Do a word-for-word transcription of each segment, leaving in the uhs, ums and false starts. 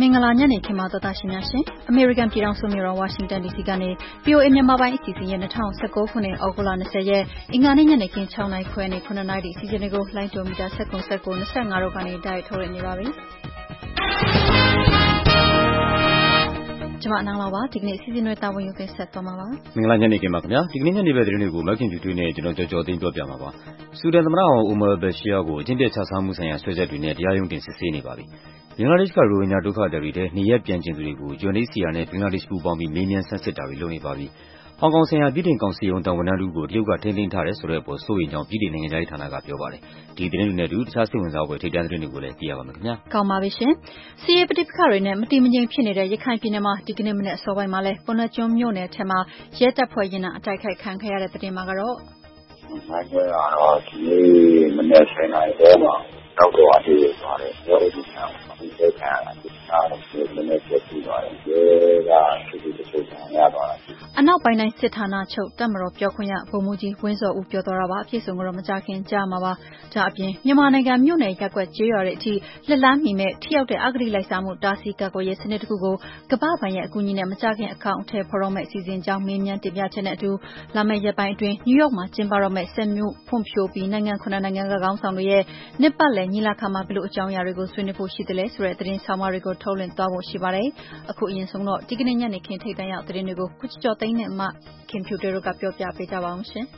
င်္ဂလာညနေခင်းပါသောသားရှင်များရှင်အမေရိကန်ပြည်ထောင်စုမြို့တော်ဝါရှင်တန် ဒီ စီ ကနေ ဗွီ အို အေ မြန်မာပိုင်းအစီအစဉ်ရဲ့၂၀၁၉ခုနှစ်ဩဂုတ်လ၂၀ရက်အင်္ဂါနေ့ညနေခင်း၆နာရီခွဲနဲ့၇နာရီအစီအစဉ်တွေကိုလိုင်းတိုမီတာ၁၉ ၁၉ ၂၅တို့ကနေတိုက်ထုတ်ရနေပါပြီကျွန်မအနောင်လာပါဒီကနေ့အစီအစဉ်တွေတာဝန်ယူခဲ့ဆက်သွားမှာပါမင်္ဂလာညနေခင်းပါခင်ဗျာဒီကနေ့ညနေပဲသတင်းတွေကိုမခင်ဖြူထွေးနဲ့ကျွန်တော်ကြော်ကြော်သိမ်းပြောပြမှာပါဆူဒန်သမ္မတအောင်အိုမာဘက်ရှီယာကိုအကျင့်ပြတ်ချစားမှုဆိုင်ရာဆွဲချက်တွေနဲ့တရားရုံးတင်စစ်ဆေးနေပါပြီဘင်္ဂလားဒေ့ရှ်ကရိုဟင်ဂျာဒုက္ခသည်တွေထဲနေရက်ပြန်ကျင်သူတွေကို ယူအန် အို အေချ် စီ အာ နဲ့ဘင်္ဂလားဒေ့ရှ်ပူးပေါင်းပြီးမေးမြန်းဆန်းစစ်တာတွေလုပ်နေပါပြီဟောင်ကောင်ဆိုင်ရာပြည်ထောင်ကောင်စီရုံးတာဝန်ထမ်းတို့ကိုတရုတ်ကထိန်းသိမ်းထားတယ်ဆိုတဲ့အပေါ်စိုးရိမ်ကြောင်းပြည်ထောင်နိုင်ငံသားရေးဌာနကပြောပါတယ်ဒီသတင်းတွေနဲ့အတူတခြားစိတ်ဝင်စားဖွယ်ထိပ်တန်းသတင်းတွေကိုလည်းသိရပါမယ်ခင်ဗျာကောင်းပါပြီရှင်စီရေးပဋိပက္ခတွေနဲ့မတည်မငြိမ်ဖြစ်နေတဲ့ရခိုင်ပြည်နယ်မှာဒီကနေ့မနေ့အစောပိုင်းမှာလဲပုဏ္ဏားကျွန်းမြို့နယ်ထဲမှာရဲတပ်ဖွဲ့ရင်နှံအတိုက်ခိုက်ခံခဲ့ရတဲ့တဲ့တင်မှာကတော့နိုင်ကြရတော့ဒီမနေ့ဆယ်နာရီကျော်မှာတော့တော့အသေးသွားတယ်ပြောလို့ဒီကဒီစက်ခံရတာဒီကားတော့ဒီနေ့ချက်ပြီးသွားတယ်ဒီကသူတို့တို့ဆန်ရသွားတာအနောက်ပိုင်းတိုင်းစစ်ဌာနချုပ်တပ်မတော်ပြောခွင့်ရဗိုလ်မှူးကြီးဝင်းစောဦးပြောသွားတာပါအဖြစ်ဆုံးကတော့မကြခင်ကြားမှာပါဒါအပြင်မြန်မာနိုင်ငံမြို့နယ်ရပ်ကွက်ကျေးရွာတွေအထိလက်လန်းမီမဲ့ထိရောက်တဲ့အဂတိလိုက်စားမှုတာစီကာကွယ်ရေးစနစ်တစ်ခုကိုကမ္ဘာ့ဘဏ်ရဲ့အကူအညီနဲ့မကြခင်အကောင့်အထည်ဖော်တော့မဲ့အစီအစဉ်ကြောင်းမေးမြန်းတင်ပြချက်နဲ့အတူလာမယ့်ရက်ပိုင်းအတွင်းနယူးယောက်မှာကျင်းပတော့မဲ့စက်မျိုးဖွံ့ဖြိုးပြီးနိုင်ငံခုနှစ်နိုင်ငံကခေါင်းဆောင်တွေရဲ့နှစ်ပတ်လည်ညီလာခံမှာဘယ်လိုအကြောင်းအရာတွေကိုဆွေးနွေးဖို့ရှိသလဲဆိုတဲ့သတင်းဆောင်မတွေကိုထုတ်လွှင့်သွားဖို့ရှိပါတယ်အခုအရင်ဆုံးတော့ဒီကနေ့ညနေခင်းထိပ်တန်းရောက်သတင်းတွေကိုခုချကျော်သိန်းနဲ့မှခင်ဖြူတေတို့ကပြောပြပေးကြပါအောင်ရှင်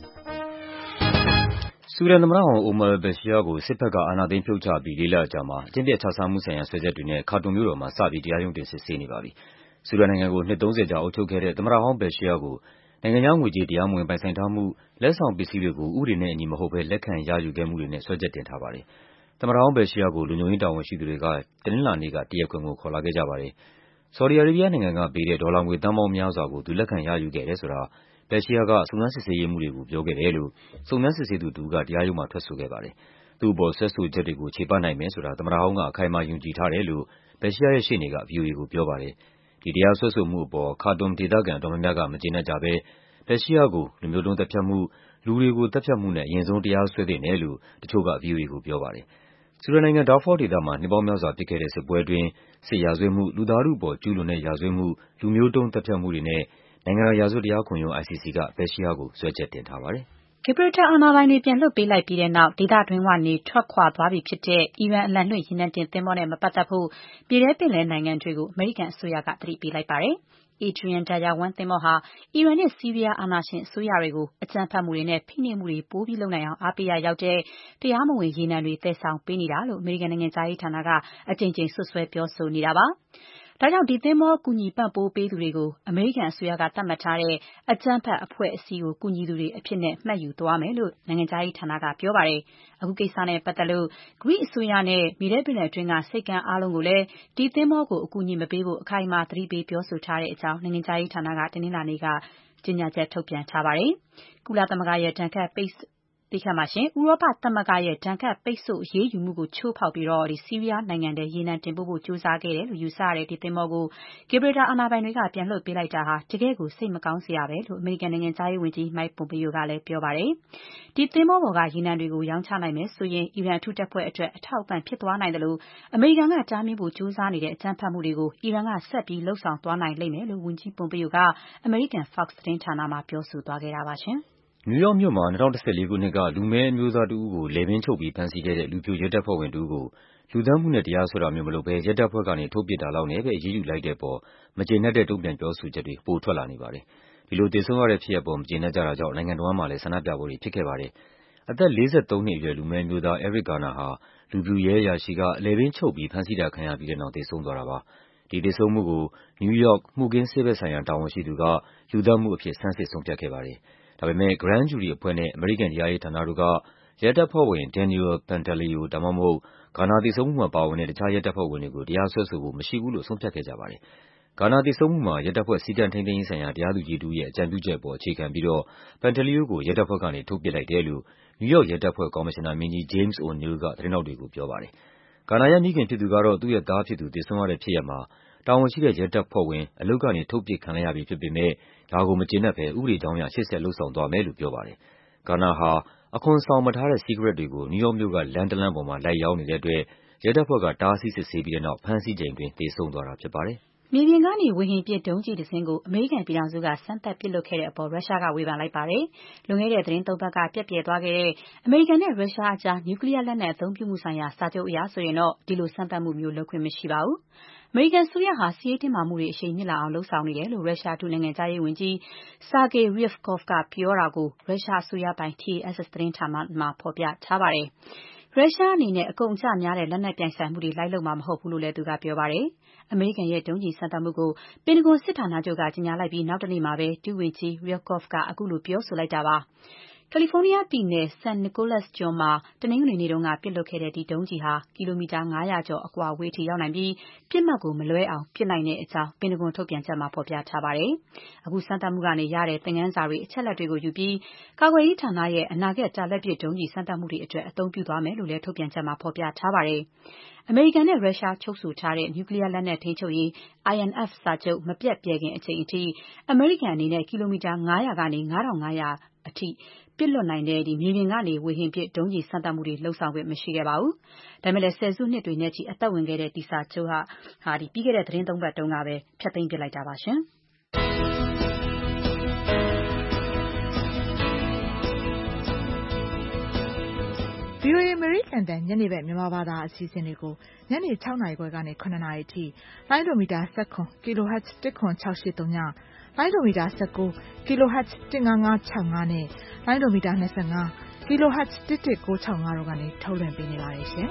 ဆူဒန်သမ္မတဟောင်းအိုမာဘက်ရှီယာကိုစစ်ဘက်ကအာဏာသိမ်းဖြုတ်ချပြီးလေးလအကြာမှာအကျင့်ပြတ်ချစားမှုဆိုင်ရာဆွဲချက်တွေနဲ့ခါတွန်မြို့တော်မှာစပြီးတရားရုံးတင်စစ်ဆေးနေပါပြီဆူဒန်နိုင်ငံကိုနှစ်သုံးဆယ်ကြာအုပ်ချုပ်ခဲ့တဲ့သမ္မတဟောင်းဘက်ရှီယာကိုနိုင်ငံခြားငွေကြေးတရားမဝင်ပိုင်ဆိုင်ထားမှုလက်ဆောင်ပစ္စည်းတွေကိုဥပဒေနဲ့အညီမဟုတ်ဘဲလက်ခံရယူခဲ့မှုတွေနဲ့ဆွဲချက်တင်ထားပါတယ်သမ္မတဟောင်းဘက်ရှီယာကိုလူမျိုးရေးတာဝန်ရှိသူတွေကတနင်္လာနေ့ကတရားခွင်ကိုခေါ်လာခဲ့ကြပါတယ်ဆော်ဒီအာရေးဘီးယားနိုင်ငံကပေးတဲ့ဒေါ်လာငွေသန်းပေါင်းများစွာကိုသူလက်ခံရယူခဲ့တယ်ဆိုတာဘက်ရှီယာကစုံစမ်းစစ်ဆေးရေးမှူးတွေကိုပြောခဲ့တယ်လို့စုံစမ်းစစ်ဆေးသူတူကတရားရုံးမှာထွက်ဆိုခဲ့ပါတယ်သူ့အပေါ်ဆွဲဆိုချက်တွေကိုခြေပနိုင်မယ်ဆိုတာသမ္မတဟောင်းကအခိုင်အမာယုံကြည်ထားတယ်လို့ဘက်ရှီယာရဲ့ရှေ့နေက ဗွီအိုအေကိုပြောပါတယ်ဒီတရားစွဲဆိုမှုအပေါ်ခါတွန်ဒေသခံအတော်များများကမကျေနပ်ကြဘဲဘက်ရှီယာကိုလူမျိုးတုံးသတ်ဖြတ်မှုလူတွေကိုသတ်ဖြတ်မှုနဲ့အရင်ဆုံးတရားစွဲသင့်တယ်လို့တချို့က ဗွီအိုအေကိုပြောပါတယ်ဆူဒန်နိုင်ငံဒါဖောဒေသမှာနှစ်ပေါင်းများစွာဖြစ်ခဲ့တဲ့စစ်ပွဲအတွင်းစစ်ရာဇဝတ်မှုလူသားထုအပေါ်ကျူးလွန်တဲ့ရာဇဝတ်မှုလူမျိုးတုံးသတ်ဖြတ်မှုတွေနဲ့နိုင်ငံတကာရာဇဝတ်တရားခုံရုံး အိုင် စီ စီ ကဘက်ရှီယာကိုစွဲချက်တင်ထားပါတယ်ဂေဘရထအာဏာပိုင်တွေပြန်လွှတ်ပေးလိုက်ပြီးတဲ့နောက်ဒေသတွင်းကနေထွက်ခွာသွားပြီဖြစ်တဲ့အီရန်အလံလွှင့်ရေနံတင်သင်္ဘောနဲ့မပတ်သက်ဖို့ပြည်ထဲပင်လယ်နိုင်ငံတွေကိုအမေရိကန်အစိုးရကသတိပေးလိုက်ပါတယ်။ Adrian Daryawan သင်္ဘောဟာအီရန်နဲ့ဆီးရီးယားအာဏာရှင်အစိုးရတွေကိုအကြမ်းဖက်မှုတွေနဲ့ဖိနှိပ်မှုတွေပိုပြီးလုပ်နိုင်အောင်အားပေးရာရောက်တဲ့တရားမဝင်ရေနံတွေသယ်ဆောင်ပေးနေတာလို့အမေရိကန်နိုင်ငံခြားရေးဌာနကအကြိမ်ကြိမ်စွပ်စွဲပြောဆိုနေတာပါ။ဒါကြောင့်ဒီသင်္ဘောကူညီပံ့ပိုးပေးသူတွေကိုအမေရိကန်အစိုးရကသတ်မှတ်ထားတဲ့အကြမ်းဖက်အဖွဲ့အစည်းကိုကူညီသူတွေအဖြစ်နဲ့မှတ်ယူသွားမယ်လို့နိုင်ငံခြားရေးဌာနကပြောပါတယ်။အခုကိစ္စနဲ့ပတ်သက်လို့ဂရိအစိုးရနဲ့မြေထဲပင်လယ်အတွင်းကဆိပ်ကမ်းအားလုံးကိုလည်းဒီသင်္ဘောကိုအကူအညီမပေးဖို့အခိုင်အမာသတိပေးပြောဆိုထားတဲ့အကြောင်းနိုင်ငံခြားရေးဌာနကတနင်္လာနေ့ကကြေညာချက်ထုတ်ပြန်ထားပါတယ်။ကုလသမဂ္ဂရဲ့ဒဏ်ခတ်ပိတ်သိခတ်မှာရှင်ဥရောပသမဂ္ဂရဲ့ဒဏ်ခတ်ပိတ်ဆို့အရေးယူမှုကိုချိုးဖောက်ပြီးတော့ဒီဆီးရီးယားနိုင်ငံထဲရေနံတင်ပို့ဖို့ကြိုးစားခဲ့တယ်လို့ယူဆရတဲ့ဒီသင်္ဘောကိုဂေဘရတာအာဏာပိုင်တွေကပြန်လွှတ်ပေးလိုက်တာဟာတကယ့်ကိုစိတ်မကောင်းစရာပဲလို့အမေရိကန်နိုင်ငံခြားရေးဝန်ကြီး Mike Pompeo ကလည်းပြောပါတယ်။ဒီသင်္ဘောပေါ်ကရေနံတွေကိုရောင်းချနိုင်မယ်ဆိုရင်အီရန်အထူးတပ်ဖွဲ့အတွက်အထောက်အပံ့ဖြစ်သွားနိုင်တယ်လို့အမေရိကန်ကတားမြစ်ဖို့ကြိုးစားနေတဲ့အကြမ်းဖက်မှုတွေကိုအီရန်ကဆက်ပြီးလှုပ်ဆောင်သွားနိုင်လိမ့်မယ်လို့ဝန်ကြီး Pompeo ကအမေရိကန် Fox သတင်းဌာနမှာပြောဆိုသွားခဲ့တာပါရှင်။နယူးယောက်မြို့မှာ၂၀၁၄ခုနှစ်ကလူမည်းအမျိုးသားတဦးကိုလည်ပင်းချုပ်ပြီးဖမ်းဆီးခဲ့တဲ့လူဖြူရဲတပ်ဖွဲ့ဝင်တဦးကိုလူသတ်မှုနဲ့တရားစွဲတာမျိုးမလုပ်ဘဲရဲတပ်ဖွဲ့ကနေထုတ်ပစ်တာလောက်နဲ့ပဲအရေးယူလိုက်တဲ့အပေါ်မကျေနပ်တဲ့တုံ့ပြန်ပြောဆိုချက်တွေပိုထွက်လာနေပါတယ်။ဒီလိုသေဆုံးရတဲ့ဖြစ်ရပ်ပေါ်မကျေနပ်ကြတာကြောင့်နိုင်ငံတော်မှာလည်းဆန္ဒပြပွဲတွေဖြစ်ခဲ့ပါတယ်။အသက်လေးဆယ့်သုံးနှစ်အရွယ်လူမည်းအမျိုးသား Eric Garner ဟာလူဖြူရဲအရာရှိကအလည်ပင်းချုပ်ပြီးဖမ်းဆီးတာခံရပြီးတဲ့နောက်သေဆုံးသွားတာပါ။ဒီသေဆုံးမှုကိုနယူးယောက်မှုခင်းဆေးဘက်ဆိုင်ရာတာဝန်ရှိသူကလူသတ်မှုအဖြစ်ဆန်းစစ်ဆုံးဖြတ်ခဲ့ပါတယ်။ဒါပေမဲ့ Grand Jury အဖွဲ့နဲ့အမေရိကန်တရားရေးဌာနတို့ကရဲတပ်ဖွဲ့ဝင် Daniel Pantaleo ဒါမှမဟုတ် Garner သေဆုံးမှုမှာပါဝင်တဲ့တခြားရဲတပ်ဖွဲ့ဝင်တွေကိုတရားစွဲဆိုဖို့မရှိဘူးလို့ဆုံးဖြတ်ခဲ့ကြပါတယ်။ Garner သေဆုံးမှုမှာရဲတပ်ဖွဲ့စည်းကမ်းထိန်းသိမ်းရေးဆိုင်ရာတရားသူကြီးတဦးရဲ့အကြံပြုချက်အပေါ်အခြေခံပြီးတော့ Pantaleo ကိုရဲတပ်ဖွဲ့ကနေထုတ်ပစ်လိုက်တယ်လို့နယူးယောက်ရဲတပ်ဖွဲ့ကော်မရှင်နာမင်းကြီး James O'Neil ကသတင်းထောက်တွေကိုပြောပါတယ်။ Garner ရဲ့မိခင်ဖြစ်သူကတော့သူ့ရဲ့သားဖြစ်သူသေဆုံးရတဲ့ဖြစ်ရပ်မှာတာဝန်ရှိတဲ့ရဲတပ်ဖွဲ့ဝင်အလုပ်ကနေထုတ်ပစ်ခံလိုက်ရပြီဖြစ်ပေမဲ့ဒါကိုမကျေနပ်ဘဲဥပဒေကြောင်းအရရှေ့ဆက်လုပ်ဆောင်သွားမယ်လို့ပြောပါတယ်။ Garner ဟာအခွန်ဆောင်မထားတဲ့စီးကရက်တွေကိုနယူးယောက်မြို့ကလမ်းတလမ်းပေါ်မှာလိုက်ရောင်းနေတဲ့အတွက်ရဲတပ်ဖွဲ့ကတားဆီးစစ်ဆေးပြီးတဲ့နောက်ဖမ်းဆီးချိန်အတွင်းသေဆုံးသွားတာဖြစ်ပါတယ်။မြေပြင်ကနေဝေဟင်ပစ်ဒုံးကျည်တစင်းကိုအမေရိကန်ပြည်ထောင်စုကစမ်းသပ်ပစ်လွှတ်ခဲ့တဲ့အပေါ်ရုရှားကဝေဖန်လိုက်ပါတယ်။လွန်ခဲ့တဲ့သီတင်းသုံးပတ်ကပျက်ပြယ်သွားခဲ့တဲ့အမေရိကန်နဲ့ရုရှားအကြားနျူကလီးယားလက်နက်အသုံးပြုမှုဆိုင်ရာစာချုပ်အရဆိုရင်တော့ဒီလိုစမ်းသပ်မှုမျိုးလုပ်ခွင့်မရှိပါဘူး။အမေရိကန်အစိုးရဟာစစ်ရေးတင်းမာမှုတွေအရှိန်မြင့်လာအောင်လုပ်ဆောင်နေတယ်လို့ရုရှားဒုနိုင်ငံခြားရေးဝန်ကြီး Sergei Ryabkov ကပြောတာကိုရုရှားအစိုးရပိုင် T A S S သတင်းဌာနမှာဖော်ပြထားပါတယ်။ ရုရှားအနေနဲ့အကုန်အကျများတဲ့လက်နက်ပြိုင်ဆိုင်မှုတွေလိုက်လုပ်မှာမဟုတ်ဘူးလို့လည်းသူကပြောပါတယ်။အမေရိကန်ရဲ့ဒုံးကျည်စမ်းသပ်မှုကိုပင်တဂွန်စစ်ဌာနချုပ်ကကြေညာလိုက်ပြီးနောက်တနေ့မှာပဲဒုဝန်ကြီး Ryabkov ကအခုလိုပြောဆိုလိုက်တာပါ။ကယ်လီဖိုးနီးယားပြည်နယ် San Nicolas ကျွန်းမှာတနင်္ဂနွေနေ့တုန်းကပစ်လွှတ်ခဲ့တဲ့ဒီဒုံးကျည်ဟာကီလိုမီတာငါးရာကျော်အကွာအဝေးထိရောက်နိုင်ပြီးပစ်မှတ်ကိုမလွဲအောင်ပစ်နိုင်တဲ့အကြောင်းပင်တဂွန်ထုတ်ပြန်ချက်မှာဖော်ပြထားပါတယ်။အခုစမ်းသပ်မှုကနေရတဲ့သင်ခန်းစာတွေအချက်အလက်တွေကိုယူပြီးကာကွယ်ရေးဌာနရဲ့အနာဂတ်တာလက်ပစ်ဒုံးကျည်စမ်းသပ်မှုတွေအတွက်အသုံးပြုသွားမယ်လို့လည်းထုတ်ပြန်ချက်မှာဖော်ပြထားပါတယ်။အမေရိကန်နဲ့ရုရှားချုပ်ဆိုထားတဲ့နျူကလီးယားလက်နက်ထိန်းချုပ်ရေး I N F စာချုပ်မပျက်ပြယ်ခင်အချိန်အထိအမေရိကန်အနေနဲ့ကီလိုမီတာငါးရာကနေ ငါးထောင့်ငါးရာအထိပစ်လွှတ်နိုင်တဲ့မြေပြင်ကနေဝေဟင်ပစ်ဒုံးကျည်စမ်းသပ်မှုတွေလုပ်ဆောင်ခွင့်မရှိခဲ့ပါဘူး။ဒါပေမဲ့လည်းဆယ်စုနှစ်တွေနဲ့ချီအသက်ဝင်ခဲ့တဲ့ဒီစာချုပ်ဟာပြီးခဲ့တဲ့သီတင်းသုံးပတ်တုန်းကပဲဖျက်သိမ်းပစ်လိုက်တာပါရှင်။ဗွီအိုအေ အမေရိကန်အသံညနေဘက်မြန်မာဘာသာအစီအစဉ်တွေကိုညနေ၆နာရီခွဲကနေ၇နာရီအထိလိုင်းဒိုမီတာ၁၇ kilohertz တစ်ခွန်၆၈၃ညလိုင်းဒိုမီတာ၁၉ kilohertz တစ်ငါးငါး၆ငါးနဲ့လိုင်းဒိုမီတာ၂၅ kilohertz တစ်တစ်၉၆၅တို့ကနေထုတ်လွှင့်ပေးနေပါတယ်ရှင်။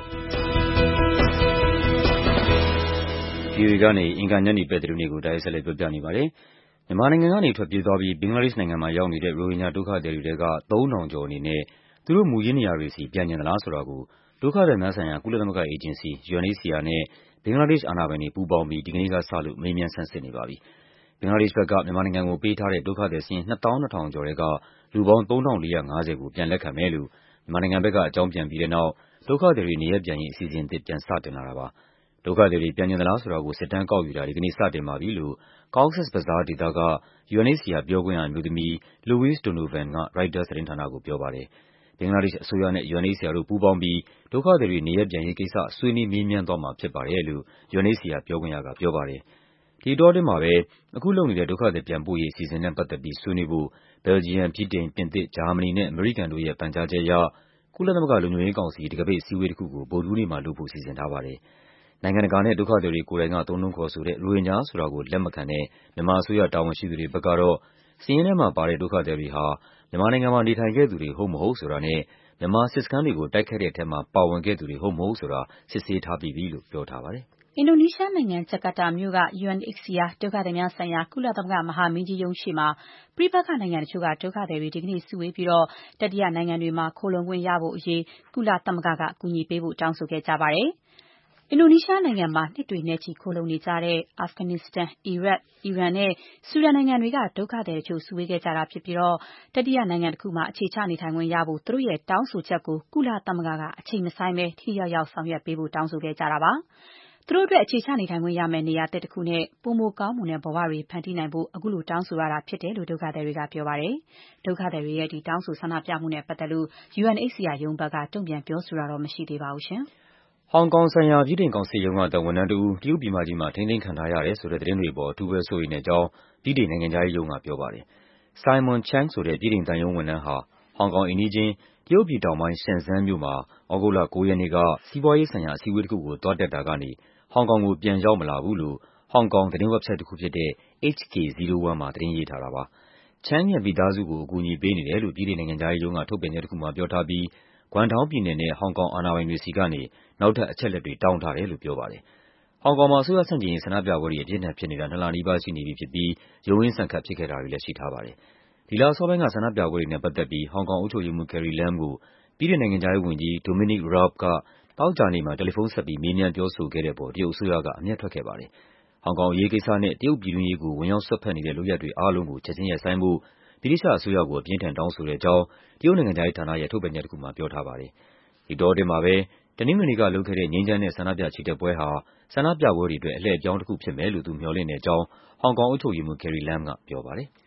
ဗွီအိုအေကနေအင်္ဂါညနေပဲသတင်းတွေကိုတိုက်ရိုက်ဆက်လက်ပြောပြနေပါတယ်။မြန်မာနိုင်ငံကနေထွက်ပြေးသွားပြီးဘင်္ဂလားဒေ့ရှ်နိုင်ငံမှာရောက်နေတဲ့ရိုဟင်ဂျာဒုက္ခသည်တွေထဲကသုံးထောင်ကျော်အနေနဲ့သူတို့မူရင်းနေရာတွေဆီပြန်ချင်သလားဆိုတာကိုဒုက္ခသည်များဆိုင်ရာကုလသမဂ္ဂအေဂျင်စီ U N H C R နဲ့ဘင်္ဂလားဒေ့ရှ်အာဏာပိုင်တွေပူးပေါင်းပြီးဒီကနေ့ကစလို့မေးမြန်းဆန်းစစ်နေပါပြီ။ဘင်္ဂလားဒေ့ရှ်ဘက်ကမြန်မာနိုင်ငံကိုပေးထားတဲ့ဒုက္ခသည်စာရင်းနှစ်သောင်းနှစ်ထောင်ကျော်ထဲကလူပေါင်းသုံးထောင်လေးရာငါးဆယ်ကိုပြန်လက်ခံမယ်လို့မြန်မာနိုင်ငံဘက်ကအကြောင်းပြန်ပြီးတဲ့နောက်ဒုက္ခသည်တွေနေရပ်ပြန်ရေးအစီအစဉ်အသစ်ပြန်စတင်လာတာပါ။ဒုက္ခသည်တွေပြန်ချင်သလားဆိုတာကိုစစ်တမ်းကောက်ယူတာဒီကနေ့စတင်ပါပြီလို့ Cox's Bazar ဒေသက U N H C R ပြောခွင့်ရအမျိုးသမီး Louise Donovan က ရိုက်တာသတင်းဌာနကိုပြောပါတယ်။ဘင်္ဂလားဒေ့ရှ်အစိုးရနဲ့ U N H C R တို့ပူးပေါင်းပြီးဒုက္ခသည်တွေနေရပ်ပြန်ရေးကိစ္စဆွေးနွေးမေးမြန်းသွားမှာဖြစ်ပါတယ်လို့ U N H C R ပြောခွင့်ရကပြောပါတယ်။ဒီအတောအတွင်းမှာပဲအခုလုပ်နေတဲ့ဒုက္ခသည်ပြန်ပို့ရေးအစီအစဉ်နဲ့ပတ်သက်ပြီးဆွေးနွေးဖို့ဘယ်လ်ဂျီယမ်၊ဗြိတိန်၊ပြင်သစ်၊ဂျာမနီနဲ့အမေရိကန်တို့ရဲ့ပန်ကြားချက်အရကုလသမဂ္ဂလုံခြုံရေးကောင်စီတံခါးပိတ်အစည်းအဝေးတခုကိုဗုဒ္ဓဟူးနေ့မှာလုပ်ဖို့စီစဉ်ထားပါတယ်။နိုင်ငံတကာနဲ့ဒုက္ခသည်တွေကိုယ်တိုင်ကသုံးနှုန်းခေါ်ဆိုတဲ့ရိုဟင်ဂျာဆိုတာကိုလက်မခံတဲ့မြန်မာအစိုးရတာဝန်ရှိသူတွေဘက်ကတော့စာရင်းထဲမှာပါတဲ့ဒုက္ခသည်တွေဟာမြန်မာနိုင်ငံမှာနေထိုင်ခဲ့သူတွေဟုတ်မဟုတ်ဆိုတာနဲ့မြန်မာစစ်စခန်းတွေကိုတိုက်ခိုက်တဲ့ထဲမှာပါဝင်ခဲ့သူတွေဟုတ်မဟုတ်ဆိုတာစစ်ဆေးထားပြီးပြီလို့ပြောထားပါတယ်။အင်ဒိုနီးရှားနိုင်ငံဂျကာတာမြို့က U N H C R ဒုက္ခသည်များဆိုင်ရာကုလသမဂ္ဂမဟာမင်းကြီးရုံးရှေ့မှာပဋိပက္ခနိုင်ငံတချို့ကဒုက္ခသည်တွေဒီကနေ့စုဝေးပြီးတတိယနိုင်ငံတွေမှာခိုလှုံခွင့်ရဖို့အရေးကုလသမဂ္ဂကအကူအညီပေးဖို့တောင်းဆိုခဲ့ကြပါတယ်။အင်ဒိုနီးရှားနိုင်ငံမှာနှစ်တွေနဲ့ချီခိုလှုံနေကြတဲ့အာဖဂန်နစ္စတန်၊အီရတ်၊အီရန်နဲ့ဆူဒန်နိုင်ငံတွေကဒုက္ခသည်တချို့စုဝေးခဲ့ကြတာဖြစ်ပြီးတတိယနိုင်ငံတခုမှာအခြေချနေထိုင်ခွင့်ရဖို့သူတို့ရဲ့တောင်းဆိုချက်ကိုကုလသမဂ္ဂကအချိန်မဆိုင်းဘဲထိထိရောက်ရောက်ဆောင်ရွက်ပေးဖို့တောင်းဆိုခဲ့ကြတာပါ။သူတို့အတွက်အခြေချနေထိုင်ခွင့်ရမယ့်နေရာသစ်တခုနဲ့ပိုမိုကောင်းမွန်တဲ့ဘဝတွေဖန်တီးနိုင်ဖို့အခုလိုတောင်းဆိုရတာဖြစ်တယ်လို့ဒုက္ခသည်တွေကပြောပါတယ်။ဒုက္ခသည်တွေရဲ့ဒီတောင်းဆိုဆန္ဒပြမှုနဲ့ပတ်သက်လို့ U N H C R ရုံးဘက်ကတုံ့ပြန်ပြောဆိုတာတော့မရှိသေးပါဘူး။ဟောင်ကောင်ဆိုင်ရာဗြိတိန်ကောင်စစ်ရုံးကတာဝန်ထမ်းတဦးတရုတ်ပြည်မကြီးမှာထိန်းသိမ်းခံထားရတယ်ဆိုတဲ့သတင်းတွေအပေါ်အထူးပဲစိုးရိမ်တဲ့အကြောင်းဗြိတိန်နိုင်ငံခြားရေးရုံးကပြောပါတယ်။ Simon Cheng ဆိုတဲ့ဗြိတိန်သံရုံးဝန်ထမ်းဟာဟောင်ကောင်အိမ်နီးချင်းတရုတ်ပြည်တောင်ပိုင်း၊ ရှင်ဇန်းမြို့မှာသြဂုတ်လကိုးရက်နေ့ကစီးပွားရေးဆိုင်ရာအစည်းအဝေးတခုကိုသွားတက်တာကနေဟောင်ကောင်ကိုပြန်ရောက်မလာဘူးလို့ဟောင်ကောင်သတင်းဝက်ဘ်ဆိုက်တခုဖြစ်တဲ့ H K ဇီးရိုးဝမ်းမှာသတင်းရေးထားတာပါ။ Cheng ရဲ့မိသားစုကိုအကူအညီပေးနေတယ်လို့ဗြိတိန်နိုင်ငံခြားရေးရုံးကထုတ်ပြန်ချက်တခုမှာပြောထားပြီးဂွမ်ထောင်းပြည်နယ်နဲ့ဟောင်ကောင်အာဏာပိုင်တွေဆီကနေနောက်ထပ်အချက်အလက်တွေတောင်းထားတယ်လို့ပြောပါတယ်။ဟောင်ကောင်မှာအစိုးရဆန့်ကျင်ရေးဆန္ဒပြပွဲတွေအပြင်းအထန်ဖြစ်နေတာနှစ်လနီးပါးရှိနေပြီဖြစ်ပြီးရုန်းရင်းဆန်ခတ်ဖြစ်ခဲ့တာတွေလည်းရှိထားပါတယ်။ဒီလအစောပိုင်းကဆန္ဒပြပွဲတွေနဲ့ပတ်သက်ပြီးဟောင်ကောင်အုပ်ချုပ်ရေးမှူး Carrie Lam ကိုဗြိတိန်နိုင်ငံခြားရေးဝန်ကြီး Dominic Raab ကသောကြာနေ့မှာတယ်လီဖုန်းဆက်ပြီးမေးမြန်းပြောဆိုခဲ့တဲ့အပေါ်တရုတ်အစိုးရကအမျက်ထွက်ခဲ့ပါတယ်။ဟောင်ကောင်အရေးကိစ္စနဲ့တရုတ်ပြည်တွင်းရေးကိုဝင်ရောက်စွက်ဖက်နေတဲ့လုပ်ရပ်တွေအားလုံးကိုချက်ခြင်းရပ်ဆိုင်းဖို့ဗြိတိသျှအစိုးရကိုအပြင်းအထန်တောင်းဆိုတဲ့အကြောင်းတရုတ်နိုင်ငံခြားရေးဌာနရဲ့ထုတ်ပြန်ချက်တခုမှာပြောထားပါတယ်။ဒီအတောအတွင်းမှာပဲတနင်္ဂနွေနေ့ကလုပ်ခဲ့တဲ့ငြိမ်းချမ်းတဲ့ဆန္ဒပြချီတက်ပွဲဟာဆန္ဒပြပွဲတွေအတွက်အလှည့်အပြောင်းတခုဖြစ်မယ်လို့သူမျှော်လင့်တဲ့အကြောင်းဟောင်ကောင်အုပ်ချုပ်ရေးမှူး Carrie Lam ကပြောပါတယ်။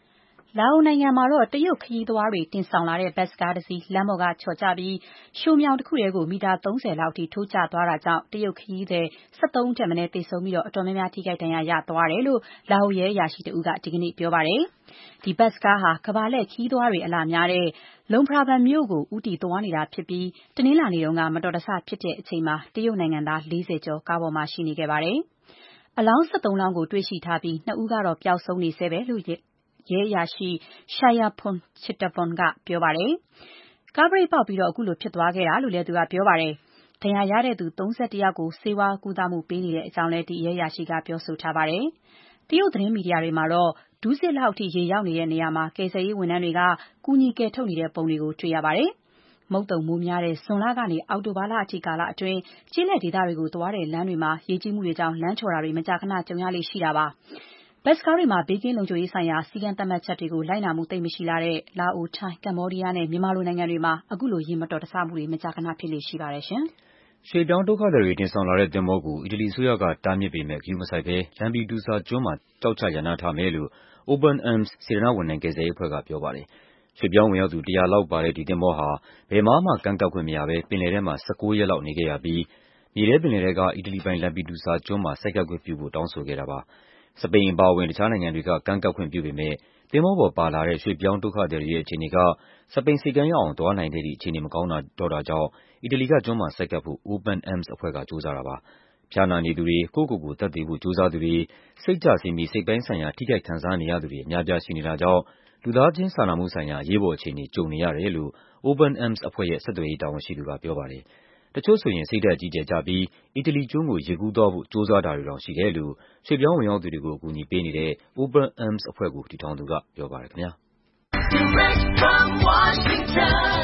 လာအိုနိုင်ငံမှာတော့တရုတ်ခရီးသွားတွေတင်ဆောင်လာတဲ့ဘတ်စ်ကားတစ်စီးလမ်းပေါ်ကချော်ကျပြီးရှိုမြောင်တစ်ခုတည်းကိုမီတာသုံးဆယ်လောက်အထိထိုးကျသွားတာကြောင့်တရုတ်ခရီးသည်၁၃ဦးထက်မနည်းသေဆုံးပြီးတော့အတော်များများထိခိုက်ဒဏ်ရာရသွားတယ်လို့လာအိုရဲအရာရှိတဦးကဒီကနေ့ပြောပါတယ်။ဒီဘတ်စ်ကားဟာကမ္ဘာလှည့်ခရီးသွားတွေအလာများတဲ့လုံဖရာဘန်မြို့ကိုဦးတည်သွားနေတာဖြစ်ပြီးတနင်္လာနေ့တုန်းကမတော်တဆဖြစ်တဲ့အချိန်မှာတရုတ်နိုင်ငံသား၄၀ကျော်ကားပေါ်မှာရှိနေခဲ့ပါတယ်။အလောင်း၁၃လောင်းကိုတွေ့ရှိထားပြီးနှစ်ဦးကတော့ပျောက်ဆုံးနေဆဲပဲလို့ရဲအရာရှိ Shayapon Chittavon ကပြောပါတယ်။ကားဘရိတ်ပေါက်ပြီးတော့အခုလိုဖြစ်သွားခဲ့တာလို့လည်းသူကပြောပါတယ်။ဒဏ်ရာရတဲ့သူ၃၁ယောက်ကိုဆေးဝါးကုသမှုပေးနေတဲ့အကြောင်းလည်းဒီရဲအရာရှိကပြောဆိုထားပါတယ်။တရုတ်သတင်းမီဒီယာတွေမှာတော့ဒူးစစ်လောက်အထိရေရောက်နေတဲ့နေရာမှာကယ်ဆယ်ရေးဝန်ထမ်းတွေကကူညီကယ်ထုတ်နေတဲ့ပုံတွေကိုတွေ့ရပါတယ်။မုတ်တုံမိုးများတဲ့ဇွန်လကနေအောက်တိုဘာလအထိကာလအတွင်းကျေးလက်ဒေသတွေကိုသွားတဲ့လမ်းတွေမှာရေကြီးမှုတွေကြောင့်လမ်းချော်တာတွေမကြာခဏကြုံရလေ့ရှိတာပါ။ဘတ်စ်ကားတွေမှာဘေးကင်းလုံခြုံရေးဆိုင်ရာစည်းကမ်းသတ်မှတ်ချက်တွေကိုလိုက်နာမှုသိပ်မရှိလာတဲ့လာအို၊ထိုင်း၊ကမ္ဘောဒီးယားနဲ့မြန်မာလိုနိုင်ငံတွေမှာအခုလိုယာဉ်မတော်တဆမှုတွေမကြာခဏဖြစ်လေ့ရှိပါတယ်ရှင်။ရွှေ့ပြောင်းဒုက္ခသည်တွေတင်ဆောင်လာတဲ့သင်္ဘောကိုအီတလီအစိုးရကတားမြစ်ပေမဲ့ဂရုမစိုက်ဘဲလမ်ပီဒူဆာကျွန်းမှာကျောက်ချရပ်နားထားမယ်လို့ Open Arms စေတနာ့ဝန်ထမ်းကယ်ဆယ်ရေးအဖွဲ့ကပြောပါတယ်။ရွှေ့ပြောင်းဝင်ရောက်သူတရာလောက်ပါတဲ့ဒီသင်္ဘောဟာဘယ်မှာမှကမ်းကပ်ခွင့်မရဘဲပင်လယ်ထဲမှာ၁၉ရက်လောက်နေခဲ့ရပြီးမြေထဲပင်လယ်ထဲကအီတလီပိုင်လမ်ပီဒူဆာကျွန်းမှာဆိုက်ကပ်ခွင့်ပြုဖို့တောင်းဆိုခဲ့တာပါ။စပိန်အပါအဝင်တခြားနိုင်ငံတွေကကမ်းကပ်ခွင့်ပြုပေမဲ့သင်္ဘောပေါ်ပါလာတဲ့ရွှေ့ပြောင်းဒုက္ခသည်တွေရဲ့အခြေအနေကစပိန်ဆိပ်ကမ်းရောက်အောင်သွားနိုင်တဲ့အထိအခြေအနေမကောင်းတော့တာကြောင့်အီတလီကကျွန်းမှာဆိုက်ကပ်ဖို့ Open Arms အဖွဲ့ကကြိုးစားတာပါ။ဖျားနာနေသူတွေ၊ကိုယ့်ကိုယ်ကိုသတ်သေဖို့ကြိုးစားသူတွေ၊စိတ်ကျဆင်းပြီးစိတ်ပိုင်းဆိုင်ရာထိခိုက်ခံစားနေရသူတွေအများအပြားရှိနေတာကြောင့်လူသားချင်းစာနာမှုဆိုင်ရာအရေးပေါ်အခြေအနေကြုံနေရတယ်လို့ Open Arms အဖွဲ့ရဲ့ဆက်သွယ်ရေးတာဝန်ရှိသူကပြောပါတယ်။တချို့ဆိုရင်စိတ်ဓာတ်အကြီးအကျယ်ကျပြီးအီတလီကျွန်းကိုရေကူးသွားဖို့ကြိုးစားတာတွေတောင်ရှိတယ်လို့ရွှေ့ပြောင်းဝင်ရောက်သူတွေကိုအကူအညီပေးနေတဲ့ Open Arms အဖွဲ့ကိုတည်ထောင်သူကပြောပါတယ်ခင်ဗျာ။ Direct from Washington,